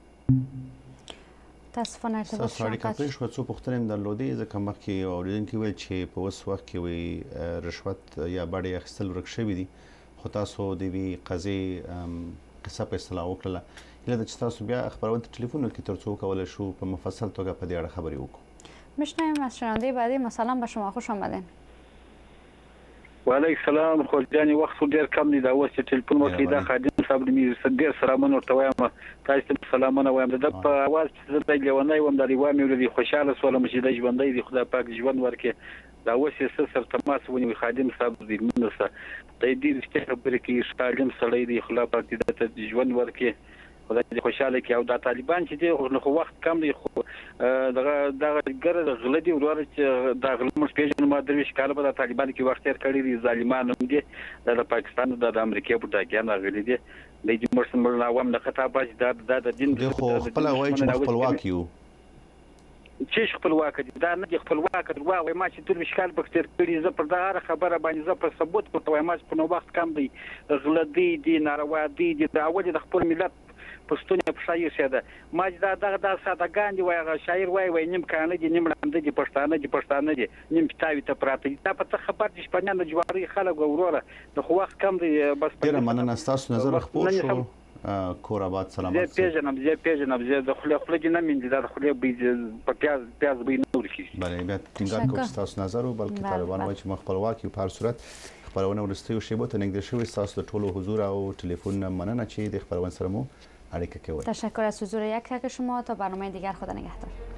A: تاسفانه ارتباط
B: سړی کپې شو څو پوښتنې درلودې ځکه مخکې اوریدونکي ویل چې په اوس وخت کې وي رشوت یا باډي اخیستل ورک شوی دي خو تاسو د وی قضیه قصه په اصطلاح وکړه اله د تاسو بیا خبرونه ټلیفون کې ترڅو کولای شو په مفصل توګه په دې اړه خبرې وکړو.
A: میشنویم از شنونده بعدی سلام به شما خوش آمدین.
Q: وعلیکم السلام خو ځاني وخت ډیر کم دی دا اوس چې ټلیفون وکړي دا خادم صاحب دې ډیر سلامونه ورته وایم تاسو ته سلامونه وایم د په اواز چې زه لېونی وم د ریوا مې ولې خوشاله سوالم چې د ژوندۍ دی خدای پاک ژوند ورکړي دا اوس یې سر تماس ونی خادم صاحب دې منسه د دې چې خبرې کې شتاګم سړی دی خدای پاک دې ته ژوند ورکړي خدای دې خوشاله کړي او دا طالبان چې دی خو وخت کم دی خو دغه ګره غلدي ورور چې دا غلمش پیژنه ما درویش کاله په طالبان کې وخت تیر کړی دي ظالمان هم دي د پاکستان د امریکا په داګان غلي دي د جمهوریت ملت عوام د خطا باج د دین
B: خو خپل وایي چې خپلواک یو
Q: چې خپلواک دي دا نه خپلواک دی وای ما چې ټول مشکل په تیر کړی زه پر دا خبره باندې زه په ثبوت په توای ما په نو وخت کم دی غلدي دي ناروا دي د اول د خپل ملت پښتون په شای ساده ما دا سادهګان دی وای شاعر وای نیم کانه دي نیم لاندې دي پښتانه دي نیم پټاوي ته پراته دا په خبر دي شپنه د جواري خلک وروره د خو وخت کم دی بس
B: ډیر مننه تاسو نظر خپور شو کور آباد سلامات
Q: زه پیژنم زه د خپل نه مين د خپل په پیاز به نور شي
B: بله بیا ټینګار کوم تاسو نظر او بلکې طالبان وایي چې خپلواک یو په هر صورت خبرونه ورستیو شی بوته نګد شوی تاسو د ټولو حضور او ټلیفون مننه چې د خبرونه سره مو
A: تشکر از حضور یک تک شما تا برنامه دیگر خدا نگهدار.